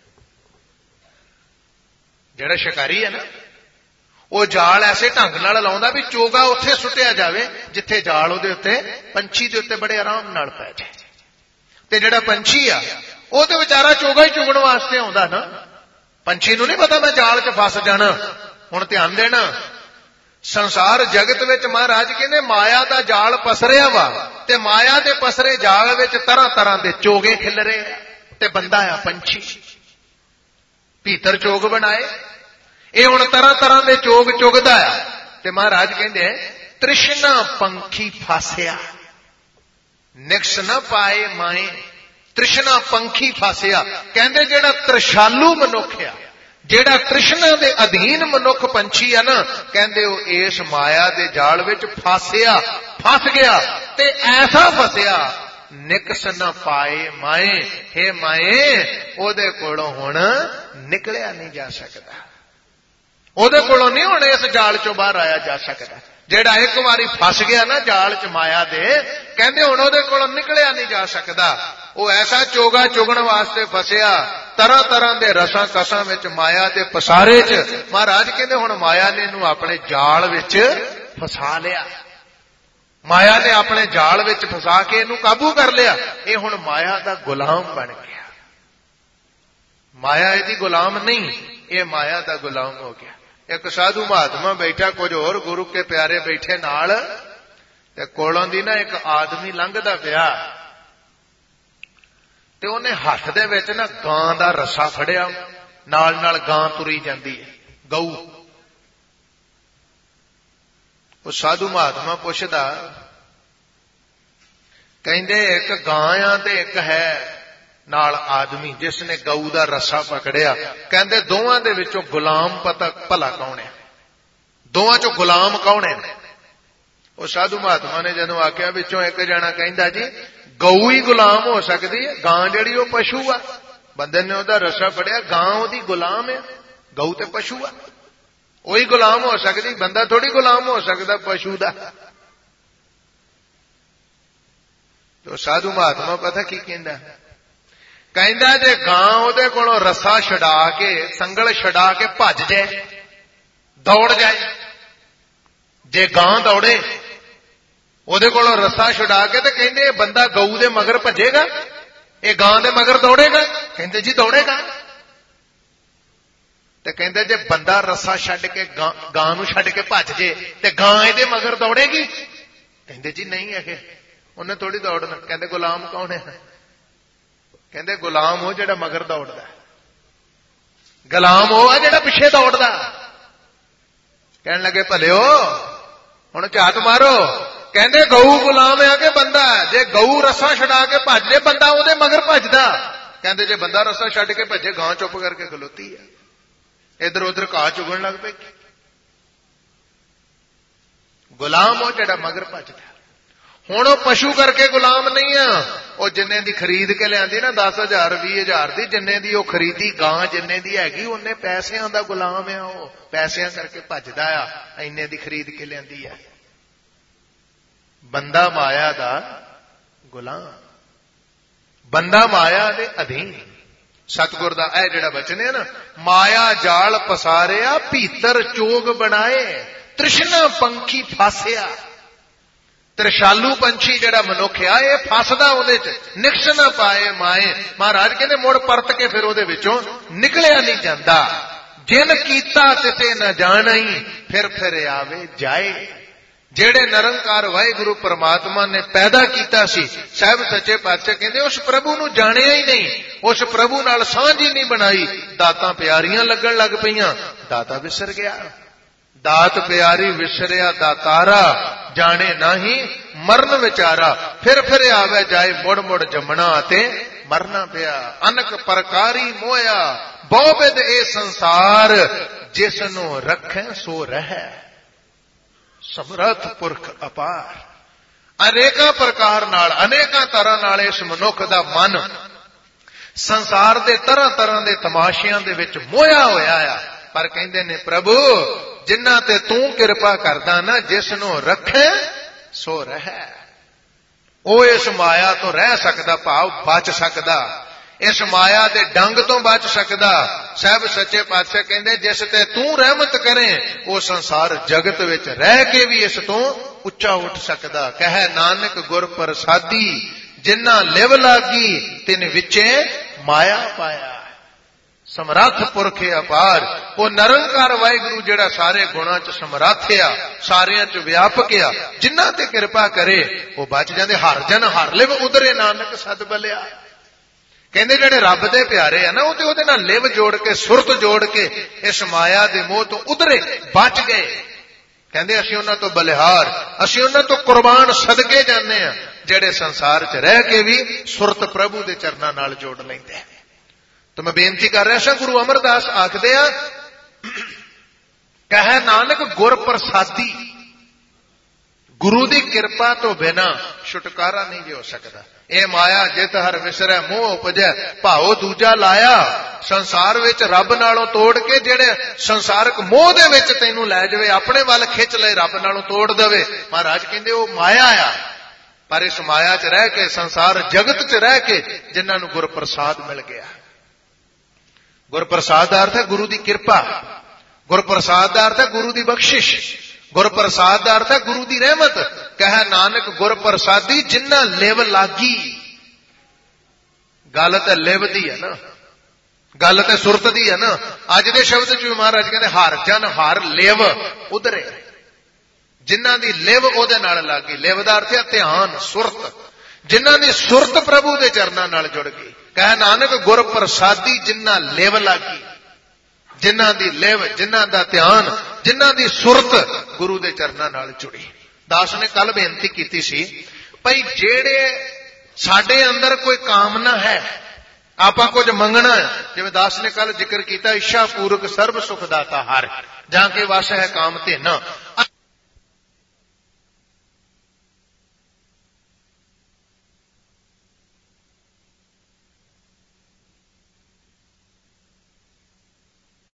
ਜਿਹੜਾ ਸ਼ਿਕਾਰੀ ਹੈ ਨਾ, ਉਹ ਜਾਲ ਐਸੇ ਢੰਗ ਨਾਲ ਲਾਉਂਦਾ ਵੀ ਚੋਗਾ ਉੱਥੇ ਸੁੱਟਿਆ ਜਾਵੇ ਜਿੱਥੇ ਜਾਲ ਉਹਦੇ ਉੱਤੇ ਪੰਛੀ ਦੇ ਉੱਤੇ ਬੜੇ ਆਰਾਮ ਨਾਲ ਪੈ ਜਾਏ। ਤੇ ਜਿਹੜਾ ਪੰਛੀ ਆ ਉਹ ਤੇ ਵਿਚਾਰਾ ਚੋਗਾ ਹੀ ਚੁਗਣ ਵਾਸਤੇ ਆਉਂਦਾ ਨਾ, ਪੰਛੀ ਨੂੰ ਨਹੀਂ ਪਤਾ ਮੈਂ ਜਾਲ 'ਚ ਫਸ ਜਾਣਾ। ਹੁਣ ਧਿਆਨ ਦੇਣਾ, ਸੰਸਾਰ ਜਗਤ ਵਿੱਚ ਮਹਾਰਾਜ ਕਹਿੰਦੇ ਮਾਇਆ ਦਾ ਜਾਲ ਪਸਰਿਆ ਵਾ, ਤੇ ਮਾਇਆ ਦੇ ਪਸਰੇ ਜਾਲ ਵਿੱਚ ਤਰ੍ਹਾਂ ਤਰ੍ਹਾਂ ਦੇ ਚੋਗੇ ਖਿਲਰੇ ਆ, ਤੇ ਬੰਦਾ ਆ ਪੰਛੀ। ਭੀਤਰ ਚੋਗ ਬਣਾਏ, ਇਹ ਹੁਣ ਤਰ੍ਹਾਂ ਤਰ੍ਹਾਂ ਦੇ ਚੋਗ ਚੁਗਦਾ ਆ। ਤੇ ਮਹਾਰਾਜ ਕਹਿੰਦੇ ਤ੍ਰਿਸ਼ਨਾ ਪੰਖੀ ਫਾਸਿਆ, ਨਿਕਸ ਨਾ ਪਾਏ ਮਾਏ। ਤ੍ਰਿਸ਼ਨਾ ਪੰਖੀ ਫਾਸਿਆ, ਕਹਿੰਦੇ ਜਿਹੜਾ ਤ੍ਰਿਸ਼ਾਲੂ ਮਨੁੱਖ ਆ, ਜਿਹੜਾ ਤ੍ਰਿਸ਼ਨਾ ਦੇ ਅਧੀਨ ਮਨੁੱਖ ਪੰਛੀ ਆ ਨਾ, ਕਹਿੰਦੇ ਉਹ ਇਸ ਮਾਇਆ ਦੇ ਜਾਲ ਵਿੱਚ ਫਾਸਿਆ, ਫਸ ਗਿਆ। ਤੇ ਐਸਾ ਫਸਿਆ ਨਿਕਸ ਨਾ ਪਾਏ ਮਾਏ, ਹੇ ਮਾਏ ਉਹਦੇ ਕੋਲੋਂ ਹੁਣ ਨਿਕਲਿਆ ਨਹੀਂ ਜਾ ਸਕਦਾ, ਉਹਦੇ ਕੋਲੋਂ ਨਹੀਂ ਹੁਣ ਇਸ ਜਾਲ ਚੋਂ ਬਾਹਰ ਆਇਆ ਜਾ ਸਕਦਾ। ਜਿਹੜਾ ਇੱਕ ਵਾਰੀ ਫਸ ਗਿਆ ਨਾ ਜਾਲ 'ਚ ਮਾਇਆ ਦੇ, ਕਹਿੰਦੇ ਹੁਣ ਉਹਦੇ ਕੋਲੋਂ ਨਿਕਲਿਆ ਨਹੀਂ ਜਾ ਸਕਦਾ। ਉਹ ਐਸਾ ਚੋਗਾ ਚੁਗਣ ਵਾਸਤੇ ਫਸਿਆ, ਤਰ੍ਹਾਂ ਤਰ੍ਹਾਂ ਦੇ ਰਸਾਂ ਕਸਾਂ ਵਿੱਚ, ਮਾਇਆ ਦੇ ਪਸਾਰੇ 'ਚ। ਮਹਾਰਾਜ ਕਹਿੰਦੇ ਹੁਣ ਮਾਇਆ ਨੇ ਇਹਨੂੰ ਆਪਣੇ ਜਾਲ ਵਿੱਚ ਫਸਾ ਲਿਆ, ਮਾਇਆ ਨੇ ਆਪਣੇ ਜਾਲ ਵਿੱਚ ਫਸਾ ਕੇ ਇਹਨੂੰ ਕਾਬੂ ਕਰ ਲਿਆ। ਇਹ ਹੁਣ ਮਾਇਆ ਦਾ ਗੁਲਾਮ ਬਣ ਗਿਆ। ਮਾਇਆ ਇਹਦੀ ਗੁਲਾਮ ਨਹੀਂ, ਇਹ ਮਾਇਆ ਦਾ ਗੁਲਾਮ ਹੋ ਗਿਆ। ਇੱਕ ਸਾਧੂ ਮਹਾਤਮਾ ਬੈਠਾ, ਕੁਝ ਹੋਰ ਗੁਰੂ ਕੇ ਪਿਆਰੇ ਬੈਠੇ ਨਾਲ, ਤੇ ਕੋਲੋਂ ਦੀ ਨਾ ਇੱਕ ਆਦਮੀ ਲੰਘਦਾ ਪਿਆ, ਤੇ ਉਹਨੇ ਹੱਥ ਦੇ ਵਿੱਚ ਨਾ ਗਾਂ ਦਾ ਰੱਸਾ ਫੜਿਆ, ਨਾਲ ਨਾਲ ਗਾਂ ਤੁਰੀ ਜਾਂਦੀ ਹੈ, ਗਊ। ਉਹ ਸਾਧੂ ਮਹਾਤਮਾ ਪੁੱਛਦਾ, ਕਹਿੰਦੇ ਇੱਕ ਗਾਂ ਆ ਤੇ ਇੱਕ ਹੈ ਨਾਲ ਆਦਮੀ ਜਿਸ ਨੇ ਗਊ ਦਾ ਰੱਸਾ ਪਕੜਿਆ। ਕਹਿੰਦੇ ਦੋਵਾਂ ਦੇ ਵਿੱਚੋਂ ਗੁਲਾਮ ਪਤਾ ਭਲਾ ਕੌਣ ਹੈ, ਦੋਵਾਂ ਚੋਂ ਗੁਲਾਮ ਕੌਣ ਹੈ? ਉਹ ਸਾਧੂ ਮਹਾਤਮਾ ਨੇ ਜਦੋਂ ਆਖਿਆ, ਵਿੱਚੋਂ ਇੱਕ ਜਣਾ ਕਹਿੰਦਾ ਜੀ ਗਊ ਹੀ ਗੁਲਾਮ ਹੋ ਸਕਦੀ ਹੈ, ਗਾਂ ਜਿਹੜੀ ਉਹ ਪਸ਼ੂ ਆ। ਬੰਦੇ ਨੇ ਉਹਦਾ ਰਸਾ ਪੜਿਆ, ਗਾਂ ਉਹਦੀ ਗੁਲਾਮ ਆ, ਗਊ ਤੇ ਪਸ਼ੂ ਆ, ਉਹੀ ਗੁਲਾਮ ਹੋ ਸਕਦੀ, ਬੰਦਾ ਥੋੜੀ ਗੁਲਾਮ ਹੋ ਸਕਦਾ ਪਸ਼ੂ ਦਾ। ਤੇ ਸਾਧੂ ਮਹਾਤਮਾ ਪਤਾ ਕੀ ਕਹਿੰਦਾ, ਕਹਿੰਦਾ ਜੇ ਗਾਂ ਉਹਦੇ ਕੋਲੋਂ ਰੱਸਾ ਛਡਾ ਕੇ, ਸੰਗਲ ਛਡਾ ਕੇ ਭੱਜ ਜਾਏ, ਦੌੜ ਜਾਏ, ਜੇ ਗਾਂ ਦੌੜੇ ਉਹਦੇ ਕੋਲੋਂ ਰੱਸਾ ਛਡਾ ਕੇ, ਤੇ ਕਹਿੰਦੇ ਇਹ ਬੰਦਾ ਗਊ ਦੇ ਮਗਰ ਭੱਜੇਗਾ, ਇਹ ਗਾਂ ਦੇ ਮਗਰ ਦੌੜੇਗਾ? ਕਹਿੰਦੇ ਜੀ ਦੌੜੇਗਾ। ਤੇ ਕਹਿੰਦੇ ਜੇ ਬੰਦਾ ਰੱਸਾ ਛੱਡ ਕੇ ਗਾਂ ਨੂੰ ਛੱਡ ਕੇ ਭੱਜ ਜੇ ਤੇ ਗਾਂ ਇਹਦੇ ਮਗਰ ਦੌੜੇਗੀ? ਕਹਿੰਦੇ ਜੀ ਨਹੀਂ, ਇਹ ਉਹਨੇ ਥੋੜੀ ਦੌੜਨਾ। ਕਹਿੰਦੇ ਗੁਲਾਮ ਕੌਣ ਹੈ? ਕਹਿੰਦੇ ਗੁਲਾਮ ਉਹ ਜਿਹੜਾ ਮਗਰ ਦੌੜਦਾ, ਗੁਲਾਮ ਉਹ ਆ ਜਿਹੜਾ ਪਿੱਛੇ ਦੌੜਦਾ। ਕਹਿਣ ਲੱਗੇ ਭਲਿਓ ਹੁਣ ਝਾਤ ਮਾਰੋ, ਕਹਿੰਦੇ ਗਊ ਗੁਲਾਮ ਆ ਕਿ ਬੰਦਾ? ਜੇ ਗਊ ਰੱਸਾ ਛਡਾ ਕੇ ਭੱਜ ਜੇ, ਬੰਦਾ ਉਹਦੇ ਮਗਰ ਭੱਜਦਾ। ਕਹਿੰਦੇ ਜੇ ਬੰਦਾ ਰੱਸਾ ਛੱਡ ਕੇ ਭੱਜੇ, ਗਾਂ ਚੁੱਪ ਕਰਕੇ ਖਲੋਤੀ ਹੈ, ਇਧਰ ਉਧਰ ਘਾਹ ਚੁਗਣ ਲੱਗ ਪਏ। ਗੁਲਾਮ ਉਹ ਜਿਹੜਾ ਮਗਰ ਭੱਜਦਾ। ਹੁਣ ਉਹ ਪਸ਼ੂ ਕਰਕੇ ਗੁਲਾਮ ਨਹੀਂ ਆ, ਉਹ ਜਿੰਨੇ ਦੀ ਖਰੀਦ ਕੇ ਲਿਆਂਦੀ ਨਾ, ਦਸ ਹਜ਼ਾਰ ਵੀਹ ਹਜ਼ਾਰ ਦੀ, ਜਿੰਨੇ ਦੀ ਉਹ ਖਰੀਦੀ ਗਾਂ ਜਿੰਨੇ ਦੀ ਹੈਗੀ, ਉਹਨੇ ਪੈਸਿਆਂ ਦਾ ਗੁਲਾਮ ਆ। ਉਹ ਪੈਸਿਆਂ ਕਰਕੇ ਭੱਜਦਾ ਆ, ਇੰਨੇ ਦੀ ਖਰੀਦ ਕੇ ਲਿਆਂਦੀ ਆ। ਬੰਦਾ ਮਾਇਆ ਦਾ ਗੁਲਾਮ, ਬੰਦਾ ਮਾਇਆ ਦੇ ਅਧੀਨ। ਸਤਿਗੁਰ ਦਾ ਇਹ ਜਿਹੜਾ ਬਚਨ ਹੈ ਨਾ, ਮਾਇਆ ਜਾਲ ਪਸਾਰਿਆ ਭੀਤਰ ਚੋਗ ਬਣਾਏ, ਤ੍ਰਿਸ਼ਨਾ ਪੰਖੀ ਫਾਸਿਆ। ਤ੍ਰਿਸ਼ਾਲੂ ਪੰਛੀ ਜਿਹੜਾ ਮਨੁੱਖ ਆ, ਇਹ ਫਸਦਾ ਉਹਦੇ ਚ, ਨਿਕਸ ਨਾ ਪਾਏ ਮਾਏ। ਮਹਾਰਾਜ ਕਹਿੰਦੇ ਮੁੜ ਪਰਤ ਕੇ ਫਿਰ ਉਹਦੇ ਵਿੱਚੋਂ ਨਿਕਲਿਆ ਨਹੀਂ ਜਾਂਦਾ। ਜਿਨ ਕੀਤਾ ਤਿਸੇ ਨਾ ਜਾਣਈ, ਫਿਰ ਫਿਰ ਆਵੇ ਜਾਏ। ਜਿਹੜੇ ਨਿਰੰਕਾਰ ਵਾਹਿਗੁਰੂ ਪਰਮਾਤਮਾ ਨੇ ਪੈਦਾ ਕੀਤਾ ਸੀ, ਸਾਹਿਬ ਸੱਚੇ ਪਾਤਸ਼ਾਹ ਕਹਿੰਦੇ ਉਸ ਪ੍ਰਭੂ ਨੂੰ ਜਾਣਿਆ ਹੀ ਨਹੀਂ, ਉਸ ਪ੍ਰਭੂ ਨਾਲ ਸਾਂਝ ਹੀ ਨਹੀਂ ਬਣਾਈ। ਦਾਤਾਂ ਪਿਆਰੀਆਂ ਲੱਗਣ ਲੱਗ ਪਈਆਂ, ਦਾਤਾ ਵਿਸਰ ਗਿਆ। ਦਾਤ ਪਿਆਰੀ ਵਿਸਰਿਆ ਦਾਤਾਰਾ, ਜਾਣੇ ਨਾਹੀ ਮਰਨ ਵਿਚਾਰਾ। ਫਿਰ ਫਿਰ ਆਵੇ ਜਾਏ, ਮੁੜ ਮੁੜ ਜੰਮਣਾ ਅਤੇ ਮਰਨਾ ਪਿਆ। ਅਨਕ ਪ੍ਰਕਾਰੀ ਮੋਇਆ, ਬਹੁ ਵਿਧ ਇਹ ਸੰਸਾਰ, ਜਿਸ ਨੂੰ ਰੱਖੇ ਸੋ ਰਹਿ। ਸਮਰੱਥ ਪੁਰਖ ਅਪਾਰ। ਅਨੇਕਾਂ ਪ੍ਰਕਾਰ ਨਾਲ, ਅਨੇਕਾਂ ਤਰ੍ਹਾਂ ਨਾਲ ਇਸ ਮਨੁੱਖ ਦਾ ਮਨ ਸੰਸਾਰ ਦੇ ਤਰ੍ਹਾਂ ਤਰ੍ਹਾਂ ਦੇ ਤਮਾਸ਼ਿਆਂ ਦੇ ਵਿੱਚ ਮੋਇਆ ਹੋਇਆ ਆ। ਪਰ ਕਹਿੰਦੇ ਨੇ ਪ੍ਰਭੂ ਜਿਨ੍ਹਾਂ ਤੇ ਤੂੰ ਕਿਰਪਾ ਕਰਦਾ ਨਾ, ਜਿਸ ਨੂੰ ਰੱਖੇ ਸੋ ਰਹਿ। ਉਹ ਇਸ ਮਾਇਆ ਤੋਂ ਰਹਿ ਸਕਦਾ, ਭਾਵ ਬਚ ਸਕਦਾ, ਇਸ ਮਾਇਆ ਦੇ ਡੰਗ ਤੋਂ ਬਚ ਸਕਦਾ। ਸਾਹਿਬ ਸੱਚੇ ਪਾਤਸ਼ਾਹ ਕਹਿੰਦੇ ਜਿਸ ਤੇ ਤੂੰ ਰਹਿਮਤ ਕਰੇ, ਉਹ ਸੰਸਾਰ ਜਗਤ ਵਿੱਚ ਰਹਿ ਕੇ ਵੀ ਇਸ ਤੋਂ ਉੱਚਾ ਉੱਠ ਸਕਦਾ। ਕਹੇ ਨਾਨਕ ਗੁਰ ਪ੍ਰਸਾਦੀ, ਜਿਨ੍ਹਾਂ ਲਿਵ ਲਾਗੀ ਤਿਨ ਵਿੱਚੇ ਮਾਇਆ ਪਾਇਆ। ਸਮਰੱਥ ਪੁਰਖ ਅਪਾਰ, ਉਹ ਨਿਰੰਕਾਰ ਵਾਹਿਗੁਰੂ ਜਿਹੜਾ ਸਾਰੇ ਗੁਣਾਂ ਚ ਸਮਰੱਥ ਆ, ਸਾਰਿਆਂ ਚ ਵਿਆਪਕ ਆ, ਜਿਨ੍ਹਾਂ ਤੇ ਕਿਰਪਾ ਕਰੇ ਉਹ ਬਚ ਜਾਂਦੇ। ਹਰ ਜਨ ਹਰ ਲਿਵ ਉਧਰੇ, ਨਾਨਕ ਸਦ ਬਲਿਆ। ਕਹਿੰਦੇ ਜਿਹੜੇ ਰੱਬ ਦੇ ਪਿਆਰੇ ਆ ਨਾ, ਉਹ ਤੇ ਉਹਦੇ ਨਾਲ ਲਿਵ ਜੋੜ ਕੇ, ਸੁਰਤ ਜੋੜ ਕੇ ਇਸ ਮਾਇਆ ਦੇ ਮੋਹ ਤੋਂ ਉਧਰੇ, ਬਚ ਗਏ। ਕਹਿੰਦੇ ਅਸੀਂ ਉਹਨਾਂ ਤੋਂ ਬਲਿਹਾਰ, ਅਸੀਂ ਉਹਨਾਂ ਤੋਂ ਕੁਰਬਾਨ ਸਦਕੇ ਜਾਂਦੇ ਆ, ਜਿਹੜੇ ਸੰਸਾਰ ਚ ਰਹਿ ਕੇ ਵੀ ਸੁਰਤ ਪ੍ਰਭੂ ਦੇ ਚਰਨਾਂ ਨਾਲ ਜੋੜ ਲੈਂਦੇ। ਤਾਂ ਮੈਂ ਬੇਨਤੀ ਕਰ ਰਿਹਾ ਸਾਂ, ਗੁਰੂ ਅਮਰਦਾਸ ਆਖਦੇ ਆ, ਕਹੇ ਨਾਨਕ ਗੁਰ ਪ੍ਰਸਾਦੀ, ਗੁਰੂ ਦੀ ਕਿਰਪਾ ਤੋਂ ਬਿਨਾ ਛੁਟਕਾਰਾ ਨਹੀਂ ਜੇ ਹੋ ਸਕਦਾ। ਇਹ ਮਾਇਆ ਜਿਤ ਹਰ ਵਿਸਰੈ ਮੋਹ ਉਪਜੈ, ਭਾਉ ਦੂਜਾ ਲਾਇਆ। ਸੰਸਾਰ ਵਿੱਚ ਰੱਬ ਨਾਲੋਂ ਤੋੜ ਕੇ, ਜਿਹੜੇ ਸੰਸਾਰਕ ਮੋਹ ਦੇ ਵਿੱਚ ਤੈਨੂੰ ਲੈ ਜਾਵੇ, ਆਪਣੇ ਵੱਲ ਖਿੱਚ ਲਏ, ਰੱਬ ਨਾਲੋਂ ਤੋੜ ਦੇਵੇ, ਮਹਾਰਾਜ ਕਹਿੰਦੇ ਉਹ ਮਾਇਆ ਆ। ਪਰ ਇਸ ਮਾਇਆ ਚ ਰਹਿ ਕੇ, ਸੰਸਾਰ ਜਗਤ ਚ ਰਹਿ ਕੇ, ਜਿਨ੍ਹਾਂ ਨੂੰ ਗੁਰ ਪ੍ਰਸਾਦ ਮਿਲ ਗਿਆ। ਗੁਰ ਪ੍ਰਸਾਦ ਦਾ ਅਰਥ ਹੈ ਗੁਰੂ ਦੀ ਕਿਰਪਾ, ਗੁਰ ਪ੍ਰਸਾਦ ਦਾ ਅਰਥ ਹੈ ਗੁਰੂ ਦੀ ਬਖਸ਼ਿਸ਼, ਗੁਰ ਪ੍ਰਸਾਦ ਦਾ ਅਰਥ ਹੈ ਗੁਰੂ ਦੀ ਰਹਿਮਤ। ਕਹੇ ਨਾਨਕ ਗੁਰ ਪ੍ਰਸਾਦੀ, ਜਿਨ੍ਹਾਂ ਲਿਵ ਲਾਗੀ। ਗੱਲ ਤਾਂ ਲਿਵ ਦੀ ਹੈ ਨਾ, ਗੱਲ ਤਾਂ ਸੁਰਤ ਦੀ ਹੈ ਨਾ। ਅੱਜ ਦੇ ਸ਼ਬਦ ਚ ਵੀ ਮਹਾਰਾਜ ਕਹਿੰਦੇ ਹਰ ਜਨ ਹਰ ਲਿਵ ਉਧਰੇ, ਜਿਨ੍ਹਾਂ ਦੀ ਲਿਵ ਉਹਦੇ ਨਾਲ ਲੱਗੀ। ਲਿਵ ਦਾ ਅਰਥ ਹੈ ਧਿਆਨ, ਸੁਰਤ, ਜਿਨ੍ਹਾਂ ਦੀ ਸੁਰਤ ਪ੍ਰਭੂ ਦੇ ਚਰਨਾਂ ਨਾਲ ਜੁੜ ਗਈ। ਕਹੇ ਨਾਨਕ ਗੁਰ ਪ੍ਰਸਾਦੀ, ਜਿਨ੍ਹਾਂ ਲਿਵ ਲਾਗੀ, ਜਿਨ੍ਹਾਂ ਦੀ ਲਿਵ, ਜਿਨ੍ਹਾਂ ਦਾ ਧਿਆਨ, ਜਿਨ੍ਹਾਂ ਦੀ ਸੁਰਤ ਗੁਰੂ ਦੇ ਚਰਨਾਂ ਨਾਲ ਜੁੜੀ। ਦਾਸ ਨੇ ਕੱਲ ਬੇਨਤੀ ਕੀਤੀ ਸੀ, ਭਈ ਜਿਹੜੇ ਸਾਡੇ ਅੰਦਰ ਕੋਈ ਕਾਮਨਾ ਹੈ, ਆਪਾਂ ਕੁਝ ਮੰਗਣਾ, ਜਿਵੇਂ ਦਾਸ ਨੇ ਕੱਲ ਜ਼ਿਕਰ ਕੀਤਾ, ਇੱਛਾ ਪੂਰਕ ਸਰਬ ਸੁਖ ਦਾਤਾ ਹਰ, ਜਾਂ ਕੇ ਵਸ ਹੈ ਕਾਮ ਧੇਨਾ।